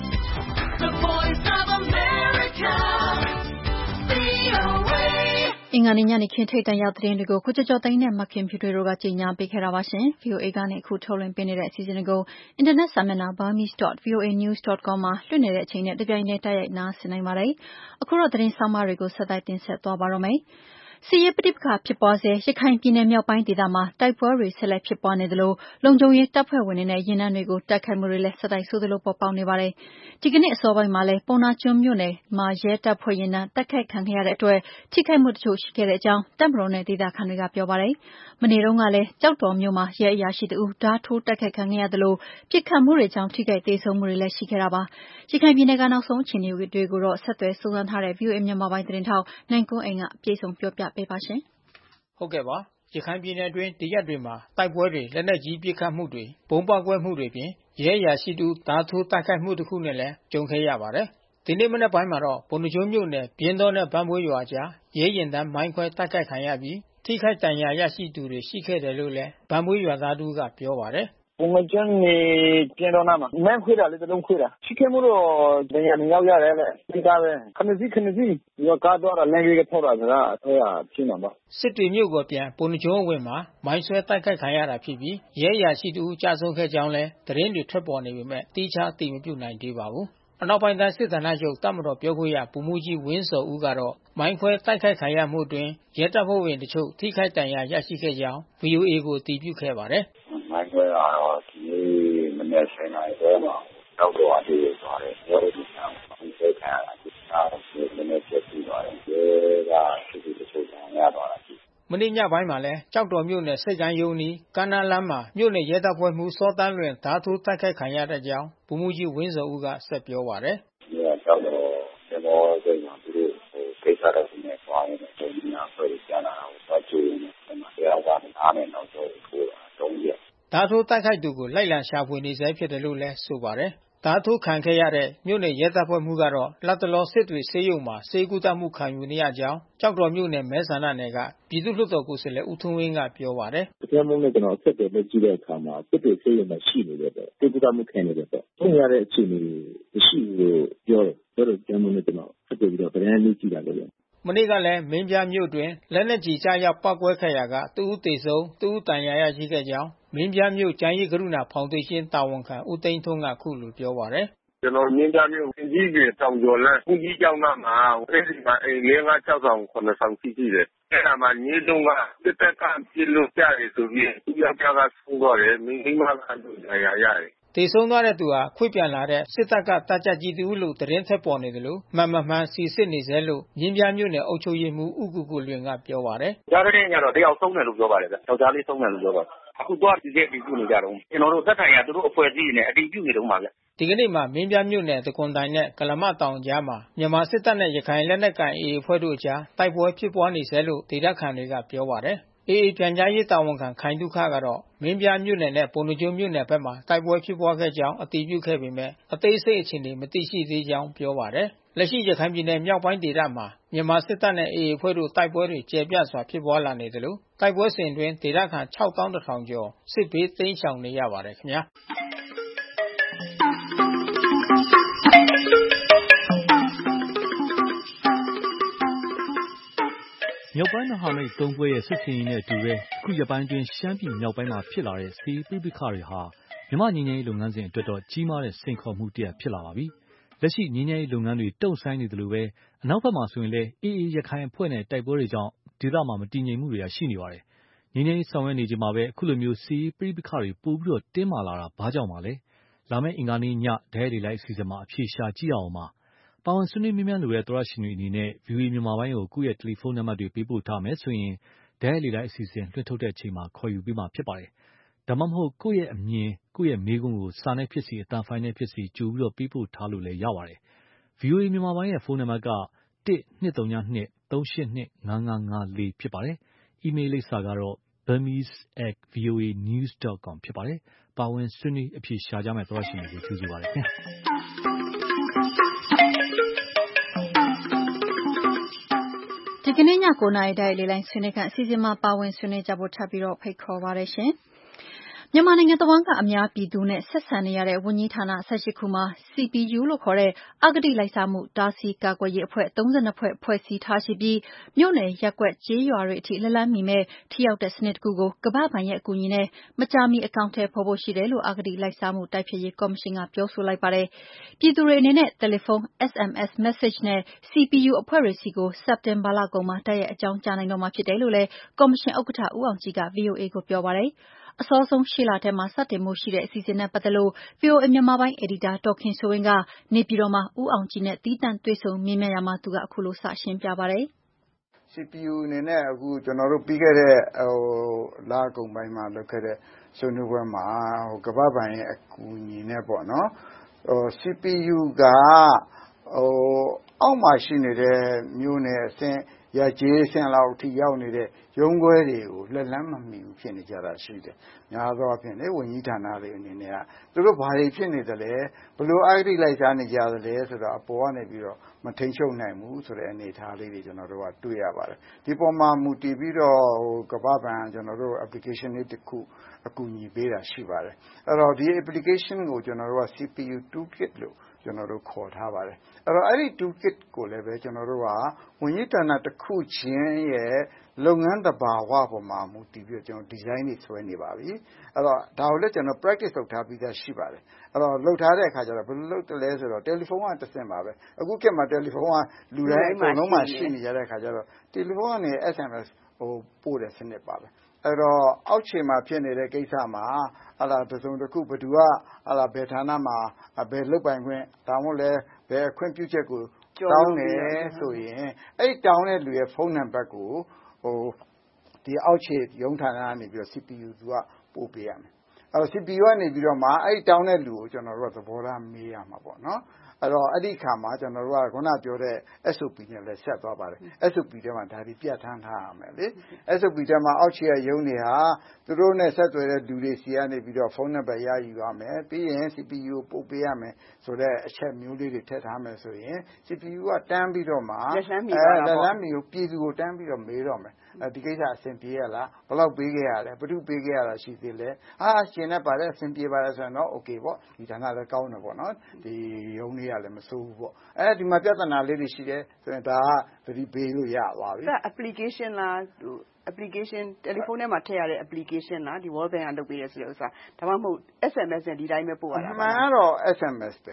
the voice of America, အင်္ဂါနေ့ညနေခင်းထိပ်တန်းရောက်သတင်းတွေကိုကိုကျော်ကျော်သိန်းနဲ့မခင်ဖြူထွေးတို့ကကြီးညာပေးခဲ့တာပါရှင်။ဗွီအိုအေကနေအခုထုတ်လွှင့်ပေးနေတဲ့အစီအစဉ်တွေကိုအင်တာနက်စာမျက်နှာ burmese dot voa news dot com မှာလွှင့်နေတဲ့အချိန်နဲ့တပြိုင်တည်းတိုက်ရိုက်နားဆင်နိုင်ပါတယ်။အခုတော့သတင်းဆောင်မတွေကိုဆက်တိုက်တင်ဆက်သွားပါတော့မယ်။စစ်ရေးပဋိပက္ခဖြစ်ပွားဆဲရခိုင်ပြည်နယ်မြောက်ပိုင်းဒေသမှာတိုက်ပွဲတွေဆက်လက်ဖြစ်ပွားနေသလိုလုံခြုံရေးတပ်ဖွဲ့ဝင်တွေနဲ့ယာဉ်တန်းတွေကိုတိုက်ခိုက်မှုတွေလည်းဆက်တိုက်ဆိုသလိုပေါ်ပေါက်နေပါတယ်။ဒီကနေ့အစောပိုင်းမှာလည်းပုဏ္ဏားကျွန်းမြို့နယ်မှာရဲတပ်ဖွဲ့ယာဉ်တန်းတိုက်ခိုက်ခံခဲ့ရတဲ့အတွက်ထိခိုက်မှုတချို့ရှိခဲ့တဲ့အကြောင်းတပ်မတော်နဲ့ဒေသခံတွေကပြောပါတယ်။မနေ့တုန်းကလည်းကျောက်တော်မြို့မှာရဲအရာရှိတဦးဓားထိုးတိုက်ခိုက်ခံခဲ့ရသလိုပစ်ခတ်မှုတွေကြောင့်ထိခိုက်သေဆုံးမှုတွေလည်းရှိခဲ့တာပါ။ရခိုင်ပြည်နယ်ကနောက်ဆုံးအခြေအနေတွေကိုတော့ဆက်သွယ်စုံစမ်းထားတဲ့ ဗွီအိုအေမြန်မာပိုင်းသတင်းထောက်နိုင်ကွန်းအိန်ကအပြည့်အစုံပြောပြပေးပါရှင်။ဟုတ်ကဲ့ပါရခိုင်ပြည်နယ်အတွင်းဒီရက်တွေမှာတိုက်ပွဲတွေလက်နက်ကြီးပစ်ခတ်မှုတွေဘုံပေါက်ကွဲမှုတွေပြင်ရဲအရာရှိတူဓားထိုးတိုက်ခိုက်မှုတစ်ခုနဲ့လည်းကြုံခဲ့ရပါတယ်။ဒီနေ့မနက်ပိုင်းမှာတော့ပုဏ္ဏားကျွန်းမြို့နယ်ပြင်းတော်နဲ့ဗန်းဘွေးရွာကြားရဲရင်တန်းမိုင်းခွဲတိုက်ခိုက်ခံရပြီးထိခိုက်ဒဏ်ရာရရှိသူတွေရှိခဲ့တယ်လို့လည်းဗန်းဘွေးရွာသားတူကပြောပါတယ်။ပုဏ္ဏားကျွန်းနေပြင်းတော်နာမှာမိုင်းခွဲတာလေတလုံးခွဲတာရှိခဲ့မှုတော့ဒဏ်ရာမရောက်ရတယ်လေဒီကားပဲခဏစီခဏစီရောကားတော့လမ်းကြီးကထောက်တာကအဲ့ဒါဖြစ်မှာပါစစ်တွေမြို့ကိုပြန်ပုဏ္ဏားကျွန်းအဝင်မှာမိုင်းဆွဲတိုက်ခိုက်ခံရတာဖြစ်ပြီးရဲအရာရှိတူကြာဆုံးခဲ့ကြောင်းလဲသတင်းတွေထွက်ပေါ်နေပေမဲ့တိကျအသိမပြုနိုင်သေးပါဘူးအနောက်ပိုင်းတိုင်းစစ်ဌာနချုပ်တပ်မတော်ပြောခွင့်ရဗိုလ်မှူးကြီးဝင်းဇော်ဦးကတော့မိုင်းခွဲတိုက်ခိုက်ခံရမှုအတွင်းရဲတပ်ဖွဲ့ဝင်တချို့ထိခိုက်ဒဏ်ရာရရှိခဲ့ကြောင်း ဗွီအိုအေ ကိုအတည်ပြုခဲ့ပါတယ်။မိုင်းခွဲကတော့ဒီမနေ့ဆယ်နာရီခွဲမှာတောက်တော့အတူသွားတယ်။ရဲတို့ကမိုင်းခွဲခံရတာဒီကနေ့မနေ့ချက်ပြီးသွားတယ်။ရဲကသူတို့တချို့ခံရသွားတာမနေ့ညပိုင်းမှာလဲကြောက်တော်မြို့နယ်စိတ်ကမ်းရုံးနီးကမ်းနားလမ်းမှာမြို့နယ်ရဲတပ်ဖွဲ့မှူးစောတန်းလွင်ဓားထိုးတိုက်ခိုက်ခံရတဲ့အကြောင်းဗိုလ်မှူးကြီးဝင်းဇော်ဦးကဆက်ပြောပါတယ်။ဒီကကြောက်တော်ဒီမောစိတ်မှာသူတို့ဟိုကိစ္စတော့ဒီနေ့သွားရင်တော့ဒီနာဖွဲ့ကြတာကိုသွားကြည့်နေတယ်မှာတရားကအားနဲ့တော့ဆိုကိုတော့ရက်ဓားထိုးတိုက်ခိုက်သူကိုလိုက်လံရှာဖွေနေဆဲဖြစ်တယ်လို့လဲဆိုပါတယ်ဓားထိုးခံခဲ့ရတဲ့မြို့နယ်ရဲတပ်ဖွဲ့မှူးကတော့လက်တလောစစ်တွေဆေးရုံမှာဆေးကုသမှုခံယူနေရကြောင်းကြောက်တော်မြို့နယ်မဲဆန္ဒနယ်ကပြည်သူ့လွှတ်တော်ကိုယ်စားလှယ်ဦးထွန်းဝင်းကပြောပါတယ်။တရားမုန်းနဲ့ကျွန်တော်ဆက်တယ်လက်ကြည့်တဲ့အခါမှာစစ်တွေဆေးရုံမှာရှိနေတယ်ပေါ့ဆေးကုသမှုခံနေတယ်ပေါ့။ဆုံးရတဲ့အခြေအနေမရှိဘူးလို့ပြောတယ်။ပြောတော့တရားမုန်းနဲ့ကျွန်တော်ဆက်ပြီးတော့တရားလေးကြည့်တာလို့မနေ့ကလည်းမင်းပြားမြို့တွင်လက်နက်ကြီးကြားရောက်ပောက်ကွဲခဲ့ရာကတဦးသေဆုံးတဦးဒဏ်ရာရရှိခဲ့ကြောင်းမင်းပြားမြို့ကျန်းရိပ်ကရုဏာဖောင်ဒေးရှင်းတာဝန်ခံဦးသိန်းထွန်းကခုလိုပြောပါတယ်။ကျွန်တော်မြင်းပြမျိုးအကြီးကြီးတောင်ကျော်လမ်းဦးကြီးကျောင်းသားမှာအဲ့ဒီမှာအိမ်လေးငါး၆ဆောင်ခုနှစ်ဆောင်ရှိရှိတယ်အဲ့ဒါမှညီတုံးကတစ်သက်ကပြစ်လို့ကြားတယ်ဆိုပြီးသူယောက်ျားကဆုံးတော့တယ်မိန်းမကတော့ဒဏ်ရာရတယ်တေဆုံးသွားတဲ့သူဟာခွေ့ပြန်လာတဲ့စစ်တပ်ကတပ်ကြပ်ကြီးတူလို့သတင်းဆက်ပေါ်နေတယ်လို့မှန်မှန်မှန်စီစစ်နေစေလို့မြင်းပြမြို့နယ်အုပ်ချုပ်ရေးမှူးဦးကူကူလွင်ကပြောပါတယ်။ကြားတဲ့ညတော့တယောက်ဆုံးတယ်လို့ပြောပါတယ်ဗျ။ယောက်ျားလေးဆုံးတယ်လို့ပြောပါတယ်။အခုတော့ဒီကနေ့ပြုနေကြတော့ကျွန်တော်တို့သက်ဆိုင်ရာသူတို့အဖွဲ့အစည်းနဲ့အတည်ပြုနေတော့မှာဗျ။ဒီကနေ့မှာမင်းပြမြို့နယ်တကွန်တိုင်နဲ့ကလမတောင်ကြားမှာမြန်မာစစ်တပ်နဲ့ရခိုင်လက်နက်ကိုင် အေအေ အဖွဲ့တို့ကြားတိုက်ပွဲဖြစ်ပွားနေစေလို့ဒေသခံတွေကပြောပါတယ်။အေအေပြန်ကြားရေးတာဝန်ခံခိုင်ဒုခကတော့မင်းပြမြို့နယ်နဲ့ပုဏ္ဏားကျွန်းမြို့နယ်ဘက်မှာတိုက်ပွဲဖြစ်ပွားခဲ့ကြောင်းအတည်ပြုခဲ့ပေမဲ့အသေးစိတ်အခြေအနေမသိရှိသေးကြောင်းပြောပါတယ်။လက်ရှိရခိုင်ပြည်နယ်မြောက်ပိုင်းဒေသမှာမြန်မာစစ်တပ်နဲ့ အေအေ အဖွဲ့တို့တိုက်ပွဲတွေကျေပြန့်စွာဖြစ်ပွားလာနေတယ်လို့တိုက်ပွဲစဉ်တွင်ဒေသခံ ခြောက်သောင်းတစ်ထောင်ကျော်စစ်ဘေးတိမ်းရှောင်နေရပါတယ်ခင်ဗျာ။မြောက်ပိုင်းမဟာမိတ်သုံးဖွဲ့ရဲ့စစ်စင်ရေးနဲ့အတူပဲအခုရပိုင်းတွင်ရှမ်းပြည်မြောက်ပိုင်းမှာဖြစ်လာတဲ့စီးပိပိခါတွေဟာမြန်မာငြိမ်းချမ်းရေးလုပ်ငန်းစဉ်အတွက်တော့ကြီးမားတဲ့စိန်ခေါ်မှုတစ်ရပ်ဖြစ်လာပါပြီ။လက်ရှိငြိမ်းချမ်းရေးလုပ်ငန်းတွေတုံ့ဆိုင်းနေတယ်လို့ပဲအနောက်ဘက်မှာဆိုရင်လည်းအေအေရခိုင်အဖွဲ့နဲ့တိုက်ပွဲတွေကြောင့်ဒေသမှာမတည်ငြိမ်မှုတွေရှိနေပါတယ်။ငြိမ်းချမ်းရေးဆောင်ရွက်နေချိန်မှာပဲအခုလိုမျိုးစီးပိပိခါတွေပို့ပြီးတော့တင်းမာလာတာဘာကြောင့်ပါလဲ။လာမယ့်အင်္ဂါနေ့ညဒဲရီလိုက်အစီအစဉ်မှာအဖြေရှာကြည့်အောင်ပါ။ပါဝင်ဆွေးနွေးမြန်းမြန်းလိုတဲ့သောရရှင်တွေအနေနဲ့ ဗွီအိုအေ မြန်မာပိုင်းကိုကိုယ့်ရဲ့တယ်လီဖုန်းနံပါတ်တွေပေးပို့ထားမယ်ဆိုရင်ဒဲရီလိုက်အစီအစဉ်လွှင့်ထုတ်တဲ့အချိန်မှာခေါ်ယူပေးမှာဖြစ်ပါတယ်။ဒါမှမဟုတ်ကိုယ့်ရဲ့အမြင်ကိုယ့်ရဲ့မေးခွန်းကိုစာနဲ့ဖြစ်စီအသံဖိုင်နဲ့ဖြစ်စီကြိုပြီးတော့ပေးပို့ထားလို့လည်းရပါတယ်။ ဗွီအိုအေမြန်မာပိုင်းရဲ့ဖုန်းနံပါတ်ကတစ်နှစ်သုံးညနှစ်သုံးရှစ်နှစ်ငါးငါးငါးလေးဖြစ်ပါတယ်။ အီးမေးလ်လိပ်စာကတော့ burmese at voa news dot com ဖြစ်ပါတယ်။ပါဝင်ဆွေးနွေးအဖြေရှာကြမယ့်သောရရှင်တွေကိုကျေးဇူးပါတယ်ခင်ဗျာ။ဒီကနေ့ညကိုနာရီတိုင်းလေးလိုင်းဆွေးနွေးခန့်အစီအစဉ်မှာပါဝင်ဆွေးနွေးကြဖို့ထပ်ပြီးတော့ဖိတ်ခေါ်ပါရရှင်။မြန်မာနိုင်ငံတဝန်းကအများပြည်သူနဲ့ဆက်ဆံနေရတဲ့ဝန်ကြီးဌာန၁၈ခုမှာ စီ ပီ ယူ လို့ခေါ်တဲ့အဂတိလိုက်စားမှုတားဆီးကာကွယ်ရေးအဖွဲ့၃၂ဖွဲ့ဖွဲ့စည်းထားရှိပြီးမြို့နယ်ရပ်ကွက်ကျေးရွာတွေအထိလက်လှမ်းမီမဲ့ထိရောက်တဲ့စနစ်တခုကိုကမ္ဘာ့ဘဏ်ရဲ့အကူအညီနဲ့မကြာမီအကောင်အထည်ဖော်ဖို့ရှိတယ်လို့အဂတိလိုက်စားမှုတိုက်ဖျက်ရေးကော်မရှင်ကပြောဆိုလိုက်ပါတယ်။ပြည်သူတွေအနေနဲ့တယ်လီဖုန်း အက်စ်အမ်အက်စ် message နဲ့ စီ ပီ ယူ အဖွဲ့တွေဆီကိုစက်တင်ဘာလကုန်မှာတိုက်ရိုက်အကြောင်းကြားနိုင်တော့မှာဖြစ်တယ်လို့လည်းကော်မရှင်ဥက္ကဋ္ဌဦးအောင်ကြည်က ဗွီအိုအေကိုပြောပါတယ်။အစောဆုံးရှေ့လထဲမှာစတင်ဖို့ရှိတဲ့အစီအစဉ်နဲ့ပတ်သက်လို့ ဗွီအိုအေမြန်မာပိုင်းအယ်ဒီတာဒေါ်ခင်စိုးဝင်းကနေပြည်တော်မှာဦးအောင်ကြည်နဲ့သီးသန့်တွေ့ဆုံမေးမြန်းရာမှာသူကအခုလိုစရှင်းပြပါတယ်။ စီ ပီ ယူ အနေနဲ့အခုကျွန်တော်တို့ပြီးခဲ့တဲ့ဟိုလကုန်ပိုင်းမှာလုပ်ခဲ့တဲ့ဆွေးနွေးပွဲမှာဟိုကမ္ဘာ့ဘဏ်ရဲ့အကူအညီနဲ့ပေါ့နော်ဟို စီ ပီ ယူ ကဟိုအောက်မှာရှိနေတဲ့မြို့နယ်အဆင့်ရကျေးအဆင့်လောက်အထိရောက်နေတဲ့ရုံးခွဲတွေကိုလက်လန်းမမီဘူးဖြစ်နေကြတာရှိတယ်။များသောအားဖြင့်လေဝန်ကြီးဌာနတွေအနေနဲ့ကသူတို့ဘာတွေဖြစ်နေသလဲဘလို့အဂတိလိုက်စားနေကြသလဲဆိုတော့အပေါ်ကနေပြီးတော့မထိန်ချုပ်နိုင်ဘူးဆိုတဲ့အနေအထားလေးတွေကျွန်တော်တို့ကတွေ့ရပါတယ်။ဒီပေါ်မှာမူတည်ပြီးတော့ဟိုကမ္ဘာ့ဘဏ်ကျွန်တော်တို့ application လေးတစ်ခုအကူအညီပေးတာရှိပါတယ်။အဲ့တော့ဒီ application ကိုကျွန်တော်တို့က စီ ပီ ယူ toolkit လို့ကျွန်တော်တို့ခေါ်ထားပါတယ်။အဲ့တော့အဲ့ဒီ toolkit ကိုလည်းပဲကျွန်တော်တို့ကဝန်ကြီးဌာနတစ်ခုချင်းရဲ့လုပ်ငန်းတဘာဝပေါ်မှာမူတည်ပြီးတော့ကျွန်တော်ဒီဇိုင်းတွေဆွဲနေပါပြီ။အဲ့တော့ဒါကိုလည်းကျွန်တော် practice လုပ်ထားပြီးသားရှိပါတယ်။အဲ့တော့လုပ်ထားတဲ့အခါကျတော့ဘယ်လိုလုပ်တယ်လဲဆိုတော့တယ်လီဖုန်းကတစ်ဆင့်ပါပဲ။အခုခေတ်မှာတယ်လီဖုန်းကလူတိုင်းအကုန်လုံးမှာရှိနေကြတဲ့အခါကျတော့တယ်လီဖုန်းကနေ အက်စ် အမ် အက်စ် ဟိုပို့တဲ့စနစ်ပါပဲ။အဲ့တော့အောက်ခြေမှာဖြစ်နေတဲ့ကိစ္စမှာဟာလာတစုံတစ်ခုဘယ်သူကဟာလာဘယ်ဌာနမှာဘယ်လုတ်ပိုင်ခွင့်ဒါမှမဟုတ်လဲဘယ်ခွင့်ပြုချက်ကိုတောင်းတယ်ဆိုရင်အဲ့တောင်းတဲ့လူရဲ့ဖုန်းနံပါတ်ကိုဟိုဒီအောက်ခြေရုံးဌာနကနေပြီးတော့ စီ ပီ ယူ သူကပို့ပေးရမယ်။အဲ့တော့ စီ ပီ ယူ ကနေပြီးတော့မှအဲ့တောင်းတဲ့လူကိုကျွန်တော်တို့ကသဘောထားမေးရမှာပေါ့နော်။အဲ့တော့အဲ့ဒီခါမှာကျွန်တော်တို့ကခုနပြောတဲ့ အက်စ် အို ပီ နဲ့လည်းဆက်သွားပါတယ်။ အက်စ် အို ပီ ထဲမှာဒါတွေပြဋ္ဌာန်းထားရမယ်လေ။ အက်စ် အို ပီ ထဲမှာအောက်ခြေကရုံးတွေဟာသူတို့နဲ့ဆက်သွယ်တဲ့လူတွေစီကနေပြီးတော့ဖုန်းနံပါတ်ရယူရမယ်။ပြီးရင် စီ ပီ ယူ ကိုပို့ပေးရမယ်ဆိုတဲ့အချက်မျိုးလေးတွေထည့်ထားမယ်ဆိုရင် စီ ပီ ယူ ကတန်းပြီးတော့မှလက်လန်းမီအဲလက်လန်းမီကိုပြည်သူကိုတန်းပြီးတော့မေးတော့မယ်။အဲဒီကိစ္စအဆင်ပြေရလားဘယ်လောက်ပေးခဲ့ရလဲဘယ်သူပေးခဲ့ရတာရှိသေးလဲဟာရှင်နဲ့ပါတယ်အဆင်ပြေပါတယ်ဆိုတော့โอเคပေါ့ဒီဌာနလည်းကောင်းတယ်ပေါ့နော်ဒီရုံးလေးကလည်းမဆိုးဘူးပေါ့အဲဒီမှာပြဿနာလေးတွေရှိတယ်ဆိုရင်ဒါကသတိပေးလို့ရသွားပြီဒါ application လားဟို application တယ်လီဖုန်းထဲမှာထည့်ရတဲ့ application လားဒီ World Bank ကလုပ်ပေးတယ်ဆိုတဲ့ဥစ္စာဒါမှမဟုတ် အက်စ် အမ် အက်စ် နဲ့ဒီတိုင်းပဲပို့ရတာပါမှန်တော့ အက်စ် အမ် အက်စ် ပဲ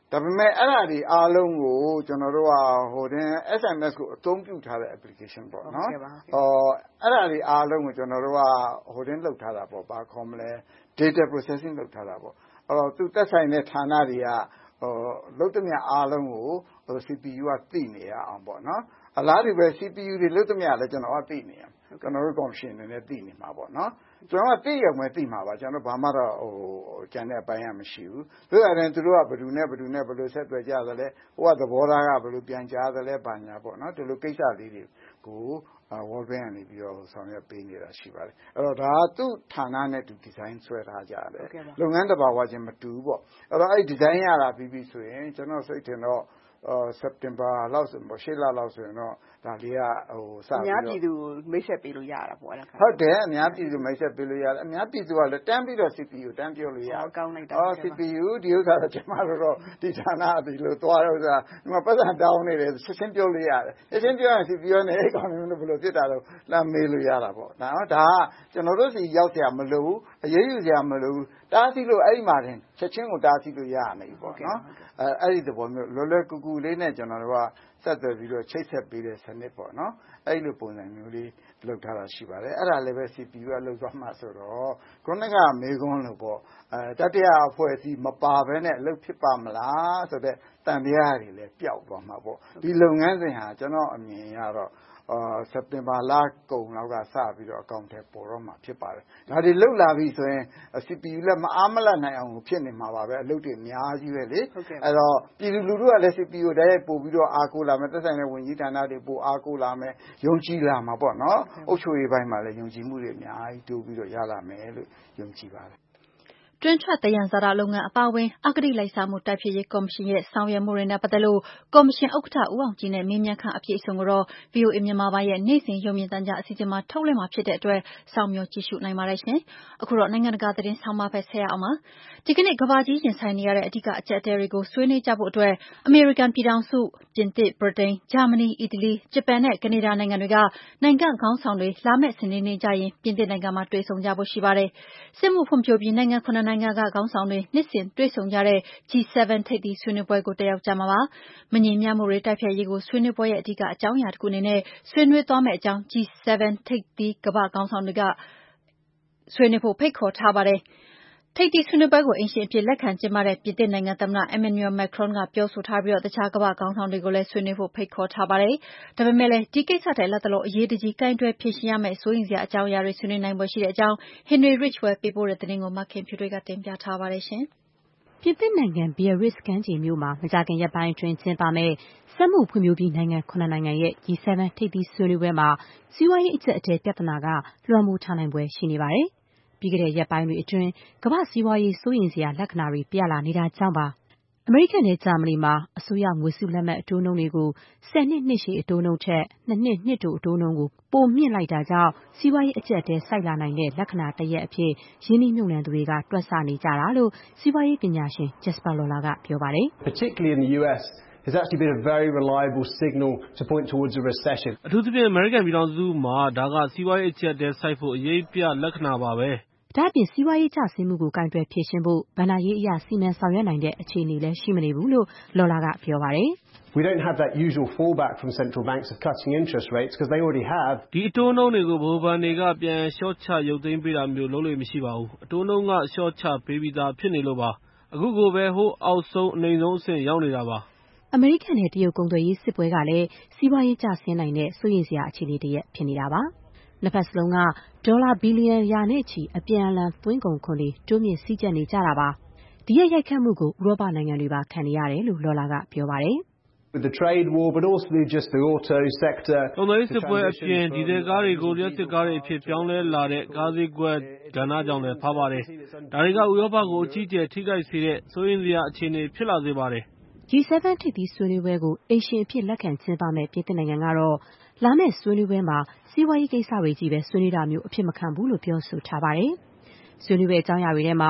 ဒါပေမဲ့အဲ့ဒါတွေအားလုံးကိုကျွန်တော်တို့ကဟိုတင် S M S ကိုအသုံးပြုထားတဲ့ application ပေါ့နော်။အော်အဲ့ဒါတွေအားလုံးကိုကျွန်တော်တို့ကဟိုတင်လုပ်ထားတာပေါ့ဘာခေါ်မလဲ data processing လုပ်ထားတာပေါ့။အဲ့တော့သူသက်ဆိုင်တဲ့ဌာနတွေကဟိုလုပ်သမျှအားလုံးကိုဟို C P U ကသိနေရအောင်ပေါ့နော်။အလားတူပဲ C P U တွေလုပ်သမျှလည်းကျွန်တော်ကသိနေရ။ကျွန်တော်တို့ commission တွေလည်းသိနေမှာပေါ့နော်။ကျွန်တော်ကသိရုံပဲသိမှာပါကျွန်တော်ဘာမှတော့ဟိုကျန်တဲ့အပိုင်းကမရှိဘူး။ဒါကြတဲ့သူတို့ကဘယ်သူနဲ့ဘယ်သူနဲ့ဘယ်လိုဆက်သွယ်ကြသလဲဟိုကသဘောထားကဘယ်လိုပြန်ကြားသလဲဘာညာပေါ့နော်ဒီလိုကိစ္စလေးတွေကို World Bank ကနေပြီးတော့ဆောင်ရွက်ပေးနေတာရှိပါတယ်။အဲ့တော့ဒါကသူ့ဌာနနဲ့သူ design ဆွဲထားကြတယ်။လုပ်ငန်းတစ်ပါးဝချင်းမတူဘူးပေါ့။အဲ့တော့အဲ့ design ရတာပြီးပြီဆိုရင်ကျွန်တော်စိတ်ထင်တော့အော် September လောက်ဆိုတော့ရှေ့လလောက်ဆိုရင်တော့ဒါလေးကဟိုစပြီးတော့အများပြည်သူမိတ်ဆက်ပေးလို့ရတာပေါ့အဲ့ဒါခါဟုတ်တယ်အများပြည်သူမိတ်ဆက်ပေးလို့ရတယ်အများပြည်သူကလည်းတန်းပြီးတော့ C P U တန်းပြောလို့ရတယ်ကောင်းလိုက်တာအော် C P U ဒီဥစ္စာတော့ကျွန်တော်တို့ဒီဌာနအဒီလိုသွားတဲ့ဥစ္စာဒီမှာပတ်စံတောင်းနေတယ်ချက်ချင်းပြောလို့ရတယ်ချက်ချင်းပြောရင် C P U နဲ့အဲ့ကောင်မျိုးဘယ်လိုဖြစ်တာတော့လမ်းမေးလို့ရတာပေါ့နော်ဒါကကျွန်တော်တို့စီရောက်เสียမလို့အရေးယူเสียမလို့တားဆီးလို့အဲ့ဒီမှာတင်ချက်ချင်းကိုတားဆီးလို့ရနိုင်ပြီပေါ့နော်အဲအဲ့ဒီသဘောမျိုးလွယ်လွယ်ကူကူလေးနဲ့ကျွန်တော်တို့ကဆက်သွယ်ပြီးတော့ချိတ်ဆက်ပေးတဲ့စနစ်ပေါ့နော်အဲ့လိုပုံစံမျိုးလေးလုပ်ထားတာရှိပါတယ်အဲ့ဒါလည်းပဲ C P U ကလုပ်သွားမှဆိုတော့ခုနကမေခွန်းလို့ပေါ့အဲတတိယအဖွဲ့အစည်းမပါဘဲနဲ့အလုပ်ဖြစ်ပါမလားဆိုတော့တန်တရားတွေလည်းပျောက်သွားမှာပေါ့ဒီလုပ်ငန်းစဉ်ဟာကျွန်တော်အမြင်ရတော့အာစက်တင်ဘာလကုန်လောက်ကစပြီးတော့အကောင့်ထဲပေါ်တော့မှာဖြစ်ပါတယ်။ဒါတွေလုတ်လာပြီဆိုရင် C P U လည်းမအားမလတ်နိုင်အောင်ဖြစ်နေမှာပါပဲအလုပ်တွေအများကြီးပဲလေ။အဲ့တော့ပြည်သူလူထုကလည်း C P U တည်းရဲ့ပို့ပြီးတော့အားကိုးလာမယ်သက်ဆိုင်တဲ့ဝန်ကြီးဌာနတွေပို့အားကိုးလာမယ်ယုံကြည်လာမှာပေါ့နော်။အုပ်ချုပ်ရေးပိုင်းမှာလည်းယုံကြည်မှုတွေအများကြီးတိုးပြီးတော့ရလာမယ်လို့ယုံကြည်ပါတယ်တွင်းထွက်သယံဇာတလုပ်ငန်းအပါအဝင်အဂတိလိုက်စားမှုတိုက်ဖျက်ရေးကော်မရှင်ရဲ့ဆောင်ရွက်မှုတွေနဲ့ပတ်သက်လို့ကော်မရှင်ဥက္ကဋ္ဌဦးအောင်ကြည်နဲ့မေးမြန်းခန်းအပြည့်အစုံကိုတော့ V O A မြန်မာပိုင်းရဲ့နေ့စဉ်ရုံမြင့်သံကြားအစီအစဉ်မှာထုတ်လွှင့်မှာဖြစ်တဲ့အတွက်စောင့်မျှော်ကြည့်ရှုနိုင်ပါတယ်ရှင်။အခုတော့နိုင်ငံတကာသတင်းဆောင်မဖက်ဆက်ရအောင်ပါ။ဒီကနေ့ကမ္ဘာကြီးရင်ဆိုင်နေရတဲ့အဓိကအကျပ်အတည်းတွေကိုဆွေးနွေးကြဖို့အတွက်အမေရိကန်ပြည်ထောင်စု၊ပြင်သစ်၊ဗြိတိန်၊ဂျာမနီ၊အီတလီ၊ဂျပန်နဲ့ကနေဒါနိုင်ငံတွေကနိုင်ငံခေါင်းဆောင်တွေလာမယ့်စနေနေ့ကျရင်ပြင်သစ်နိုင်ငံမှာတွေ့ဆုံကြဖို့ရှိပါတယ်။စစ်မှုဖွံ့ဖြိုးပြီးနိုင်ငံခုနစ်နိုင်ငံကခေါင်းဆောင်တွေနှစ်စဉ်တွေ့ဆုံကြတဲ့ G 7 ထိပ်သီးဆွေးနွေးပွဲကိုတက်ရောက်ကြမှာပါ။မငြိမ်မ ျှမှုတွေတိုက်ဖျက်ရေးကိုဆွေးနွေးပွဲရဲ့အဓိကအကြောင်းအရာတစ်ခုအနေနဲ့ဆွေးနွေးသွားမယ့်အကြောင်း G 7 ထိပ်သီးကမ္ဘာ့ခေါင်းဆောင်တွေကဆွေးနွေးဖို့ဖိတ်ခေါ်ထားပါတယ်။ထိပ်သီးဆွေးနွေးပွဲကိုအိမ်ရှင်အဖြစ်လက်ခံကျင်းပတဲ့ပြင်သစ်နိုင်ငံသမ္မတ Emmanuel Macron ကပြောဆိုထားပြီးတခြားကမ္ဘာ့ခေါင်းဆောင်တွေကိုလည်းဆွေးနွေးဖို့ဖိတ်ခေါ်ထားပါတယ်။ဒါပေမဲ့လည်းဒီကိစ္စထက်လတ်တလောအရေးတကြီးကိုင်တွယ်ဖြေရှင်းရမယ့်စိုးရိမ်စရာအကြောင်းအရာတွေဆွေးနွေးနိုင်ဖွယ်ရှိတဲ့အကြောင်း Henry Ridgwell ပေးပို့တဲ့သတင်းကိုမခင်ဖြူတွေကတင်ပြထားပါတယ်ရှင်။ပြင်သစ်နိုင်ငံ Biarritz ကမ်းခြေမြို့မှာမကြာခင်ရက်ပိုင်းအတွင်းကျင်းပမယ့်စက်မှုဖွံ့ဖြိုးပြီးနိုင်ငံခုနစ်နိုင်ငံရဲ့ G 7 ထိပ်သီးဆွေးနွေးပွဲမှာစီးပွားရေးအကျပ်အတည်းပြဿနာကလွှမ်းမိုးထားနိုင်ဖွယ်ရှိနေပါတယ်။ပြီးခဲ့တဲ့ရက်ပိုင်းတွေအတွင်းကမ္ဘာ့စီးပွားရေးစိုးရိမ်စရာလက္ခဏာတွေပြလာနေတာကြောင့်ပါ။အမေရိကန်နဲ့ဂျာမနီမှာအစိုးရငွေစုလက်မှတ်အတိုးနှုန်းတွေကိုဆယ်နှစ်နှစ်ရှည်အတိုးနှုန်းထက်နှစ်နှစ်နှစ်တိုအတိုးနှုန်းကိုပိုမြင့်လိုက်တာကြောင့်စီးပွားရေးအကျပ်အတည်းဆိုက်လာနိုင်တဲ့လက္ခဏာတစ်ရပ်အဖြစ်ရင်းနှီးမြှုပ်နှံသူတွေကတွက်ဆနေကြတာလို့စီးပွားရေးပညာရှင် Jasper Lawler ကပြောပါတယ်။ Particularly in the U S has actually been a very reliable signal to point towards a recession. အထူးသဖြင့်အမေရိကန်ပြည်ထောင်စုမှာဒါကစီးပွားရေးအကျပ်အတည်းဆိုက်ဖို့အရေးပြလက္ခဏာပါပဲ။ဒါ့အပြင်စီးပွားရေးကျဆင်းမှုကိုကိုင်တွယ်ဖြေရှင်းဖို့ဘဏ္ဍာရေးအရစီမံဆောင်ရွက်နိုင်တဲ့အခြေအနေလည်းရှိမနေဘူးလို့ Lawler ကပြောပါတယ်။ We don't have that usual fallback from central banks of cutting interest rates because they already have. ဒီအတိုးနှုန်းတွေကိုဗဟိုဘဏ်တွေကပြန်လျှော့ချရုပ်သိမ်းပေးတာမျိုးလုပ်လို့မရှိပါဘူး။အတိုးနှုန်းကလျှော့ချပေးပြီးသားဖြစ်နေလို့ပါ။အခုကိုပဲဟိုးအောက်ဆုံးအနိမ့်ဆုံးအဆင့်ရောက်နေတာပါ။အမေရိကန်နဲ့တရုတ်ကုန်သွယ်ရေးစစ်ပွဲကလည်းစီးပွားရေးကျဆင်းနိုင်တဲ့စိုးရိမ်စရာအခြေအနေတစ်ရပ်ဖြစ်နေတာပါ။နှစ်ဖက်စလုံးကဒေါ်လာဘီလီယံရာနဲ့ချီအပြန်အလှန်သွင်းကုန်ခွန်တွေတိုးမြင့်စည်းကျပ်နေကြတာပါ။ဒီရဲ့ရိုက်ခတ်မှုကိုဥရောပနိုင်ငံတွေပါခံနေရတယ်လို့လော်လာကပြောပါတယ်။ With the trade war, but also just the auto sector. ကုန်သွယ်ရေးစစ်ပွဲအပြင်ဒီဇယ်ကားတွေကိုလျှပ်စစ်ကားတွေအဖြစ်ပြောင်းလဲလာတဲ့ကားဈေးကွက်ကဏ္ဍကြောင့်လည်းပါပါတယ်။ဒါတွေကဥရောပကိုအကြီးအကျယ်ထိခိုက်စေတဲ့စိုးရိမ်စရာအခြေအနေဖြစ်လာစေပါတယ်။ G 7 ထိပ်သီးဆွေးနွေးပွဲကိုအိမ်ရှင်အဖြစ်လက်ခံကျင်းပမယ့်ပြင်သစ်နိုင်ငံကတော့လာမယ့်ဆွေးနွေးပွဲမှာစီးပွားရေးကိစ္စတွေကြီးပဲဆွေးနွေးတာမျိုးအဖြစ်မခံဘူးလို့ပြောဆိုထားပါတယ်။ဆွေးနွေးပွဲအကြောင်းအရာတွေထဲမှာဥ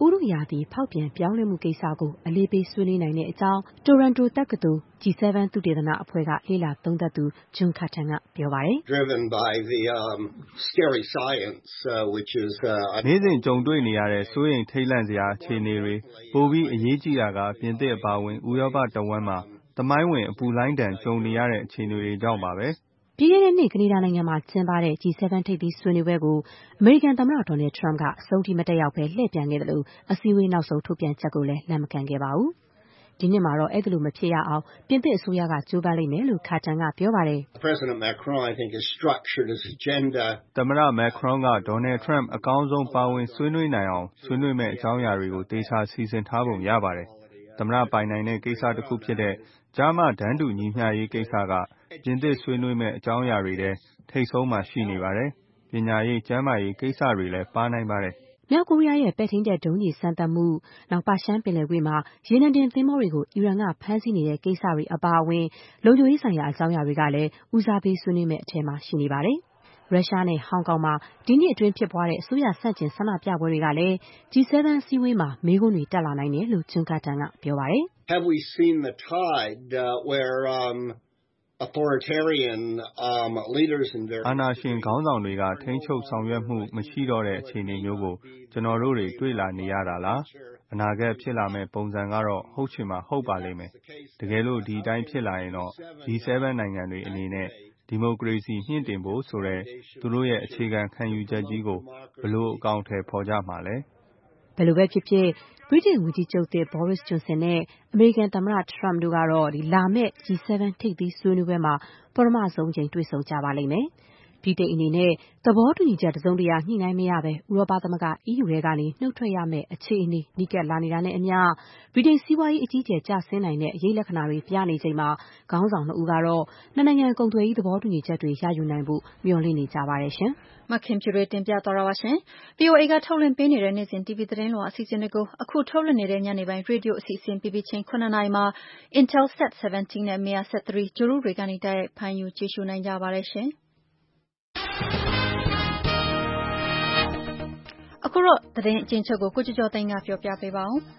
ဥရုရာသီဖောက်ပြန်ပြောင်းလဲမှုကိစ္စကိုအလေးပေးဆွေးနွေးနိုင်တဲ့အကြောင်းတိုရန်တိုတက္ကသိုလ် G 7 သုတေသနအဖွဲ့ကလေ့လာသုံးသပ်သူ Jun Carton ကပြောပါတယ်။ Driven by the um scary science uh, which is uh နေ့စဉ်ကြုံတွေ့နေရတဲ့စိုးရိမ်ထိတ်လန့်စရာအခြေအနေတွေပိုပြီးအရေးကြီးတာကပြင်သစ်အပါအဝင်ဥရောပတဝန်းမှာသမိုင်းဝင်အပူလိုင်းတန်ကြုံနေရတဲ့အခြေအနေတွေကြောင့်ပါပဲပြီးခဲ့တဲ့နှစ်ကနေဒါနိုင်ငံမှာကျင်းပတဲ့ G 7 ထိပ်သီးဆွေးနွေးပွဲကိုအမေရိကန်သမ္မတဒေါ်နယ်ထရမ့်ကအဆုံးထိမတက်ရောက်ဘဲလှည့်ပြန်ခဲ့တယ်လို့အစည်းအဝေးနောက်ဆုံးထုတ်ပြန်ချက်ကိုလည်းလက်မခံခဲ့ပါဘူး။ဒီနှစ်မှာတော့အဲ့ဒါလိုမဖြစ်ရအောင်ပြင်သစ်အစိုးရကကြိုးပမ်းလိမ့်မယ်လို့ခါတန်ကပြောပါတယ်။ President Macron I think has structured his agenda သမ္မတ Macron ကဒေါ်နယ်ထရမ့်အကောင်းဆုံးပါဝင်ဆွေးနွေးနိုင်အောင်ဆွေးနွေးမဲ့အကြောင်းအရာတွေကိုတေချာစီစဉ်ထားပုံရပါတယ်။သမ္မတပိုင်နိုင်တဲ့ကိစ္စတစ်ခုဖြစ်တဲ့ကြားမှတန်းတူညီမျှရေးကိစ္စကပြင်သစ်ဆွေးနွေးမဲ့အကြောင်းအရာတွေထဲထိပ်ဆုံးမှာရှိနေပါတယ်။ပညာရေးကျန်းမာရေးကိစ္စတွေလည်းပါနိုင်ပါတယ်။မြောက်ကိုရီးယားရဲ့ပဲ့ထိန်းတပ်ဒုံးကျည်စမ်းသပ်မှုနောက်ပါရှန်ပင်လယ်ကွေ့မှာရေနံတင်သင်္ဘောတွေကိုအီရန်ကဖမ်းဆီးနေတဲ့ကိစ္စတွေအပါအဝင်လုံခြုံရေးဆိုင်ရာအကြောင်းအရာတွေကလည်းဦးစားပေးဆွေးနွေးမဲ့အထဲမှာရှိနေပါတယ်။ရုရှားနဲ့ဟောင်ကောင်မှာဒီနှစ်အတွင်းဖြစ်ပွားတဲ့အစိုးရဆန့်ကျင်ဆန္ဒပြပွဲတွေကလည်း G 7 အစည်းအဝေးမှာမေးခွန်းတွေတက်လာနိုင်တယ်လို့ဂျွန်ကာတန်ကပြောပါတယ်။ Have we seen the tide uh, where um authoritarian um leaders in their အာဏာရှင်ခေါင်းဆောင်တွေကထိန်းချုပ်ဆောင်ရွက်မှုမရှိတော့တဲ့အခြေအနေမျိုးကိုကျွန်တော်တို့တွေတွေ့လာနေရတာလားအနာဂတ်ဖြစ်လာမဲ့ပုံစံကတော့ဟုတ်ချင်မှဟုတ်ပါလိမ့်မယ်တကယ်လို့ဒီအတိုင်းဖြစ်လာရင်တော့ G 7 နိုင်ငံတွေအနေနဲ့ဒီမိုကရေစီမြင့်တင်ဖို့ဆိုတဲ့သူတို့ရဲ့အခြေခံခံယူချက်ကြီးကိုဘယ်လိုအကောင့်ထဲပေါ်ကြမှာလဲဘယ်လိုပဲဖြစ်ဖြစ်ဗြိတိန်ဝန်ကြီးချုပ်သစ် Boris Johnson နဲ့အမေရိကန်သမ္မတ Trump တို့ကတော့ဒီလာမယ့် G 7 ထိပ်သီးဆွေးနွေးပွဲမှာပထမဆုံးအကြိမ်တွေ့ဆုံကြပါလိမ့်မယ်။ဗြိတိန်အနေနဲ့သဘောတူညီချက်တစုံတရာညှိနှိုင်းမရဘဲဥရောပသမဂ္ဂ E U ထဲကနေနှုတ်ထွက်ရမယ့်အခြေအနေနီးကပ်လာနေတာနဲ့အမျှဗြိတိန်စီးပွားရေးအကြီးအကျယ်ကျဆင်းနိုင်တဲ့အရိပ်လက္ခဏာတွေပြနေချိန်မှာခေါင်းဆောင်နှစ်ဦးကတော့နှစ်နိုင်ငံကုန်သွယ်ရေးသဘောတူညီချက်တွေရယူနိုင်ဖို့မျှော်လင့်နေကြပါတယ်ရှင်။မခင်ဖြူတွေတင်ပြသွားတာပါရှင်။ V O A ကထုတ်လွှင့်ပေးနေတဲ့နေ့စဉ် T V သတင်းလွှာအစီအစဉ်တွေကိုအခုထုတ်လွှင့်နေတဲ့ညနေပိုင်းရေဒီယိုအစီအစဉ်ပြီးပြီးချင်းခုနှစ်နာရီမှာ Intelsat ဆဗန်တီးနဲ့ Megasat ဆယ့်သုံးဂြိုဟ်တုတွေကနေတိုက်ရိုက်ဖမ်းယူကြည့်ရှုနိုင်ကြပါတယ်ရှင်။အခုတော့သတင်းအကျဉ်းချုပ်ကိုကိုကျော်ကျော်သိန်းကပြောပြပေးပါဦး။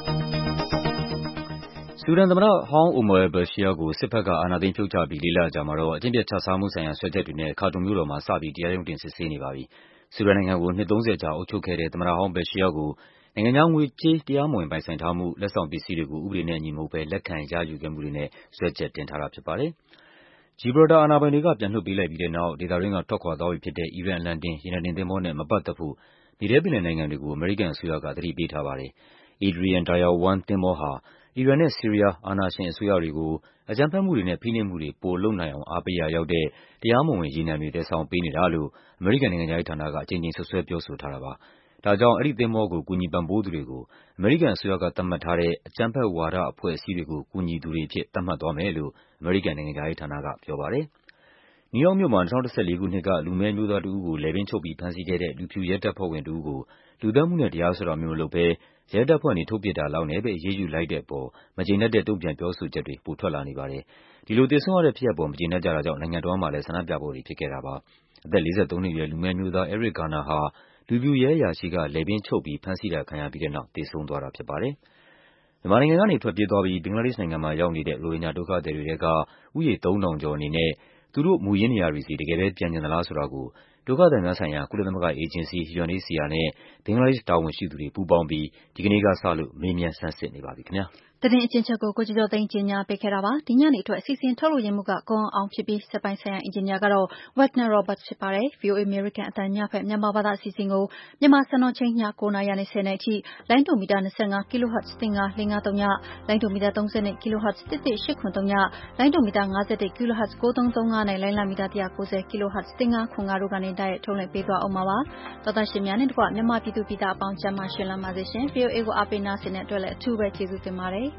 ဆူဒန်သမ္မတဟောင်းအိုမာအယ်လ်ဘရှီယာကိုစစ်ဘက်ကအာဏာသိမ်းဖြုတ်ချပြီးလေးလကြာမှာတော့အကျင့်ပျက်ခြစားမှုဆိုင်ရာစွဲချက်တွေနဲ့ခါတွန်မြို့တော်မှာစပြီးတရားရုံးတင်စစ်ဆေးနေပါပြီ။ဆူဒန်နိုင်ငံကိုနှစ်သုံးဆယ်ကြာအုပ်ချုပ်ခဲ့တဲ့သမ္မတဟောင်းဘရှီယာကိုနိုင်ငံခြားငွေကြေးတရားမဝင်ပိုင်ဆိုင်ထားမှုလက်ဆောင်ပစ္စည်းတွေကိုဥပဒေနဲ့အညီမဟုတ်ဘဲလက်ခံရယူခဲ့မှုတွေနဲ့စွဲချက်တင်ထားတာဖြစ်ပါတယ်။ဂျီဘရော်တာအာဏာပိုင်တွေကပြန်လွှတ်ပေးလိုက်ပြီးတဲ့နောက်ဒေသတွင်းကထွက်ခွာသွားပြီဖြစ်တဲ့ အီရန်အလံတင်ရေနံတင်သင်္ဘောနဲ့မပတ်သက်ဖို့မြေထဲပင်လယ်နိုင်ငံတွေကိုအမေရိကန်အစိုးရကသတိပေးထားပါတယ်။ Adrian Dier one သင်္ဘောဟာအီရန်နဲ့ဆီးရီးယားအာဏာရှင်အစိုးရတွေကိုအကြမ်းဖက်မှုတွေနဲ့ဖိနှိပ်မှုတွေပိုလုပ်နိုင်အောင်အားပေးရာရောက်တဲ့တရားမဝင်ရေနံတွေသယ်ဆောင်ပေးနေတာလို့အမေရိကန်နိုင်ငံခြားရေးဌာနကအကြိမ်ကြိမ်စွပ်စွဲပြောဆိုထားတာပါ။ဒါကြောင့်အဲဒီသင်္ဘောကိုကူညီပံ့ပိုးသူတွေကိုအမေရိကန်အစိုးရကသတ်မှတ်ထားတဲ့အကြမ်းဖက်ဝါဒအဖွဲ့အစည်းတွေကိုကူညီသူတွေအဖြစ်သတ်မှတ်သွားမယ်လို့အမေရိကန်နိုင်ငံခြားရေးဌာနကပြောပါတယ်။နယူးယောက်မြို့မှာ၂၀၁၄ခုနှစ်ကလူမည်းအမျိုးသားတဦးကိုလည်ပင်းချုပ်ပြီးဖမ်းဆီးခဲ့တဲ့လူဖြူရဲတပ်ဖွဲ့ဝင်တဦးကိုလူသတ်မှုနဲ့တရားစွဲတာမျိုးမလုပ်ဘဲရဲတပ်ဖွဲ့ကနေထုတ်ပစ်တာလောက်နဲ့ပဲအရေးယူလိုက်တဲ့အပေါ်မကျေနပ်တဲ့တုန့်ပြန်ပြောဆိုချက်တွေပိုထွက်လာနေပါတယ်။ဒီလိုသေဆုံးရတဲ့ဖြစ်ရပ်ပေါ်မကျေနပ်ကြတာကြောင့်နိုင်ငံတော်မှာလည်းဆန္ဒပြပွဲတွေဖြစ်ခဲ့တာပါ။အသက်လေးဆယ့်သုံးနှစ်အရွယ်လူမည်းအမျိုးသား Eric Garner ဟာလူဖြူရဲအရာရှိကလည်ပင်းချုပ်ပြီးဖမ်းဆီးတာခံရပြီးတဲ့နောက်သေဆုံးသွားတာဖြစ်ပါတယ်။မြန်မာနိုင်ငံကနေထွက်ပြေးသွားပြီးဘင်္ဂလားဒေ့ရှ်နိုင်ငံမှာရောက်နေတဲ့ရိုဟင်ဂျာဒုက္ခသည်တွေထဲကဦးရေသုံးထောင်ကျော်အနေနဲ့သူတို့မူရင်းနေရာတွေဆီတကယ်ပဲပြန်ချင်သလားဆိုတာကိုဒုက္ခသည်များဆိုင်ရာကုလသမဂ္ဂအေဂျင်စီ U N H C R နဲ့ဘင်္ဂလားဒေ့ရှ်တာဝန်ရှိသူတွေပူးပေါင်းပြီးဒီကနေ့ကစလို့မေးမြန်းဆန်းစစ်နေပါပြီခင်ဗျာ။သတင်းအကျဉ်းချုပ်ကိုကိုကျော်ကျော်သိန်းကြီးညာပေးခဲ့တာပါဒီညနေအတွက်အစီအစဉ်ထုတ်လို့ရမှုကကွန်အောင်ဖြစ်ပြီးစက်ပိုင်းဆိုင်ရာအင်ဂျင်နီယာကတော့ Wagner Robert ဖြစ်ပါတယ် V O A American အတန်ညဖက်မြန်မာဘာသာအစီအစဉ်ကိုမြန်မာစံတော်ချိန်ညကိုးနာရီနဲ့ဆယ်နာရီအထိလိုင်းဒိုမီတာ၂၅ kHz သင်္ကာ၄၅၃ညလိုင်းဒိုမီတာ၃၂ kHz တစ်တစ်၈ခွန်၃ညလိုင်းဒိုမီတာ၅၁ kHz ၉၃၃၅နဲ့လိုင်းလမီတာ၁၉၀ kHz သင်္ကာခွန်၅တို့ကနေတိုက်ရိုက်ထုတ်လွှင့်ပေးသွားအောင်ပါပါတော်သားရှင်များနဲ့တကွမြန်မာပြည်သူပြည်သားအပေါင်းကျန်းမာရှင်လန်းပါစေရှင် V O A ကိုအားပေးနာဆင်တဲ့အတွက်လည်းအထူးပဲကျေးဇူးတင်ပါတယ်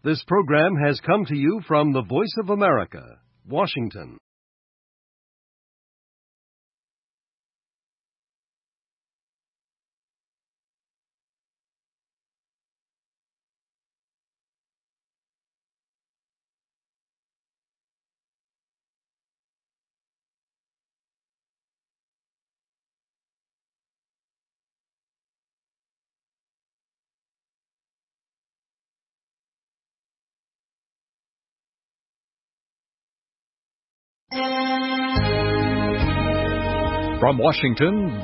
This program has come to you from the Voice of America, Washington. From Washington,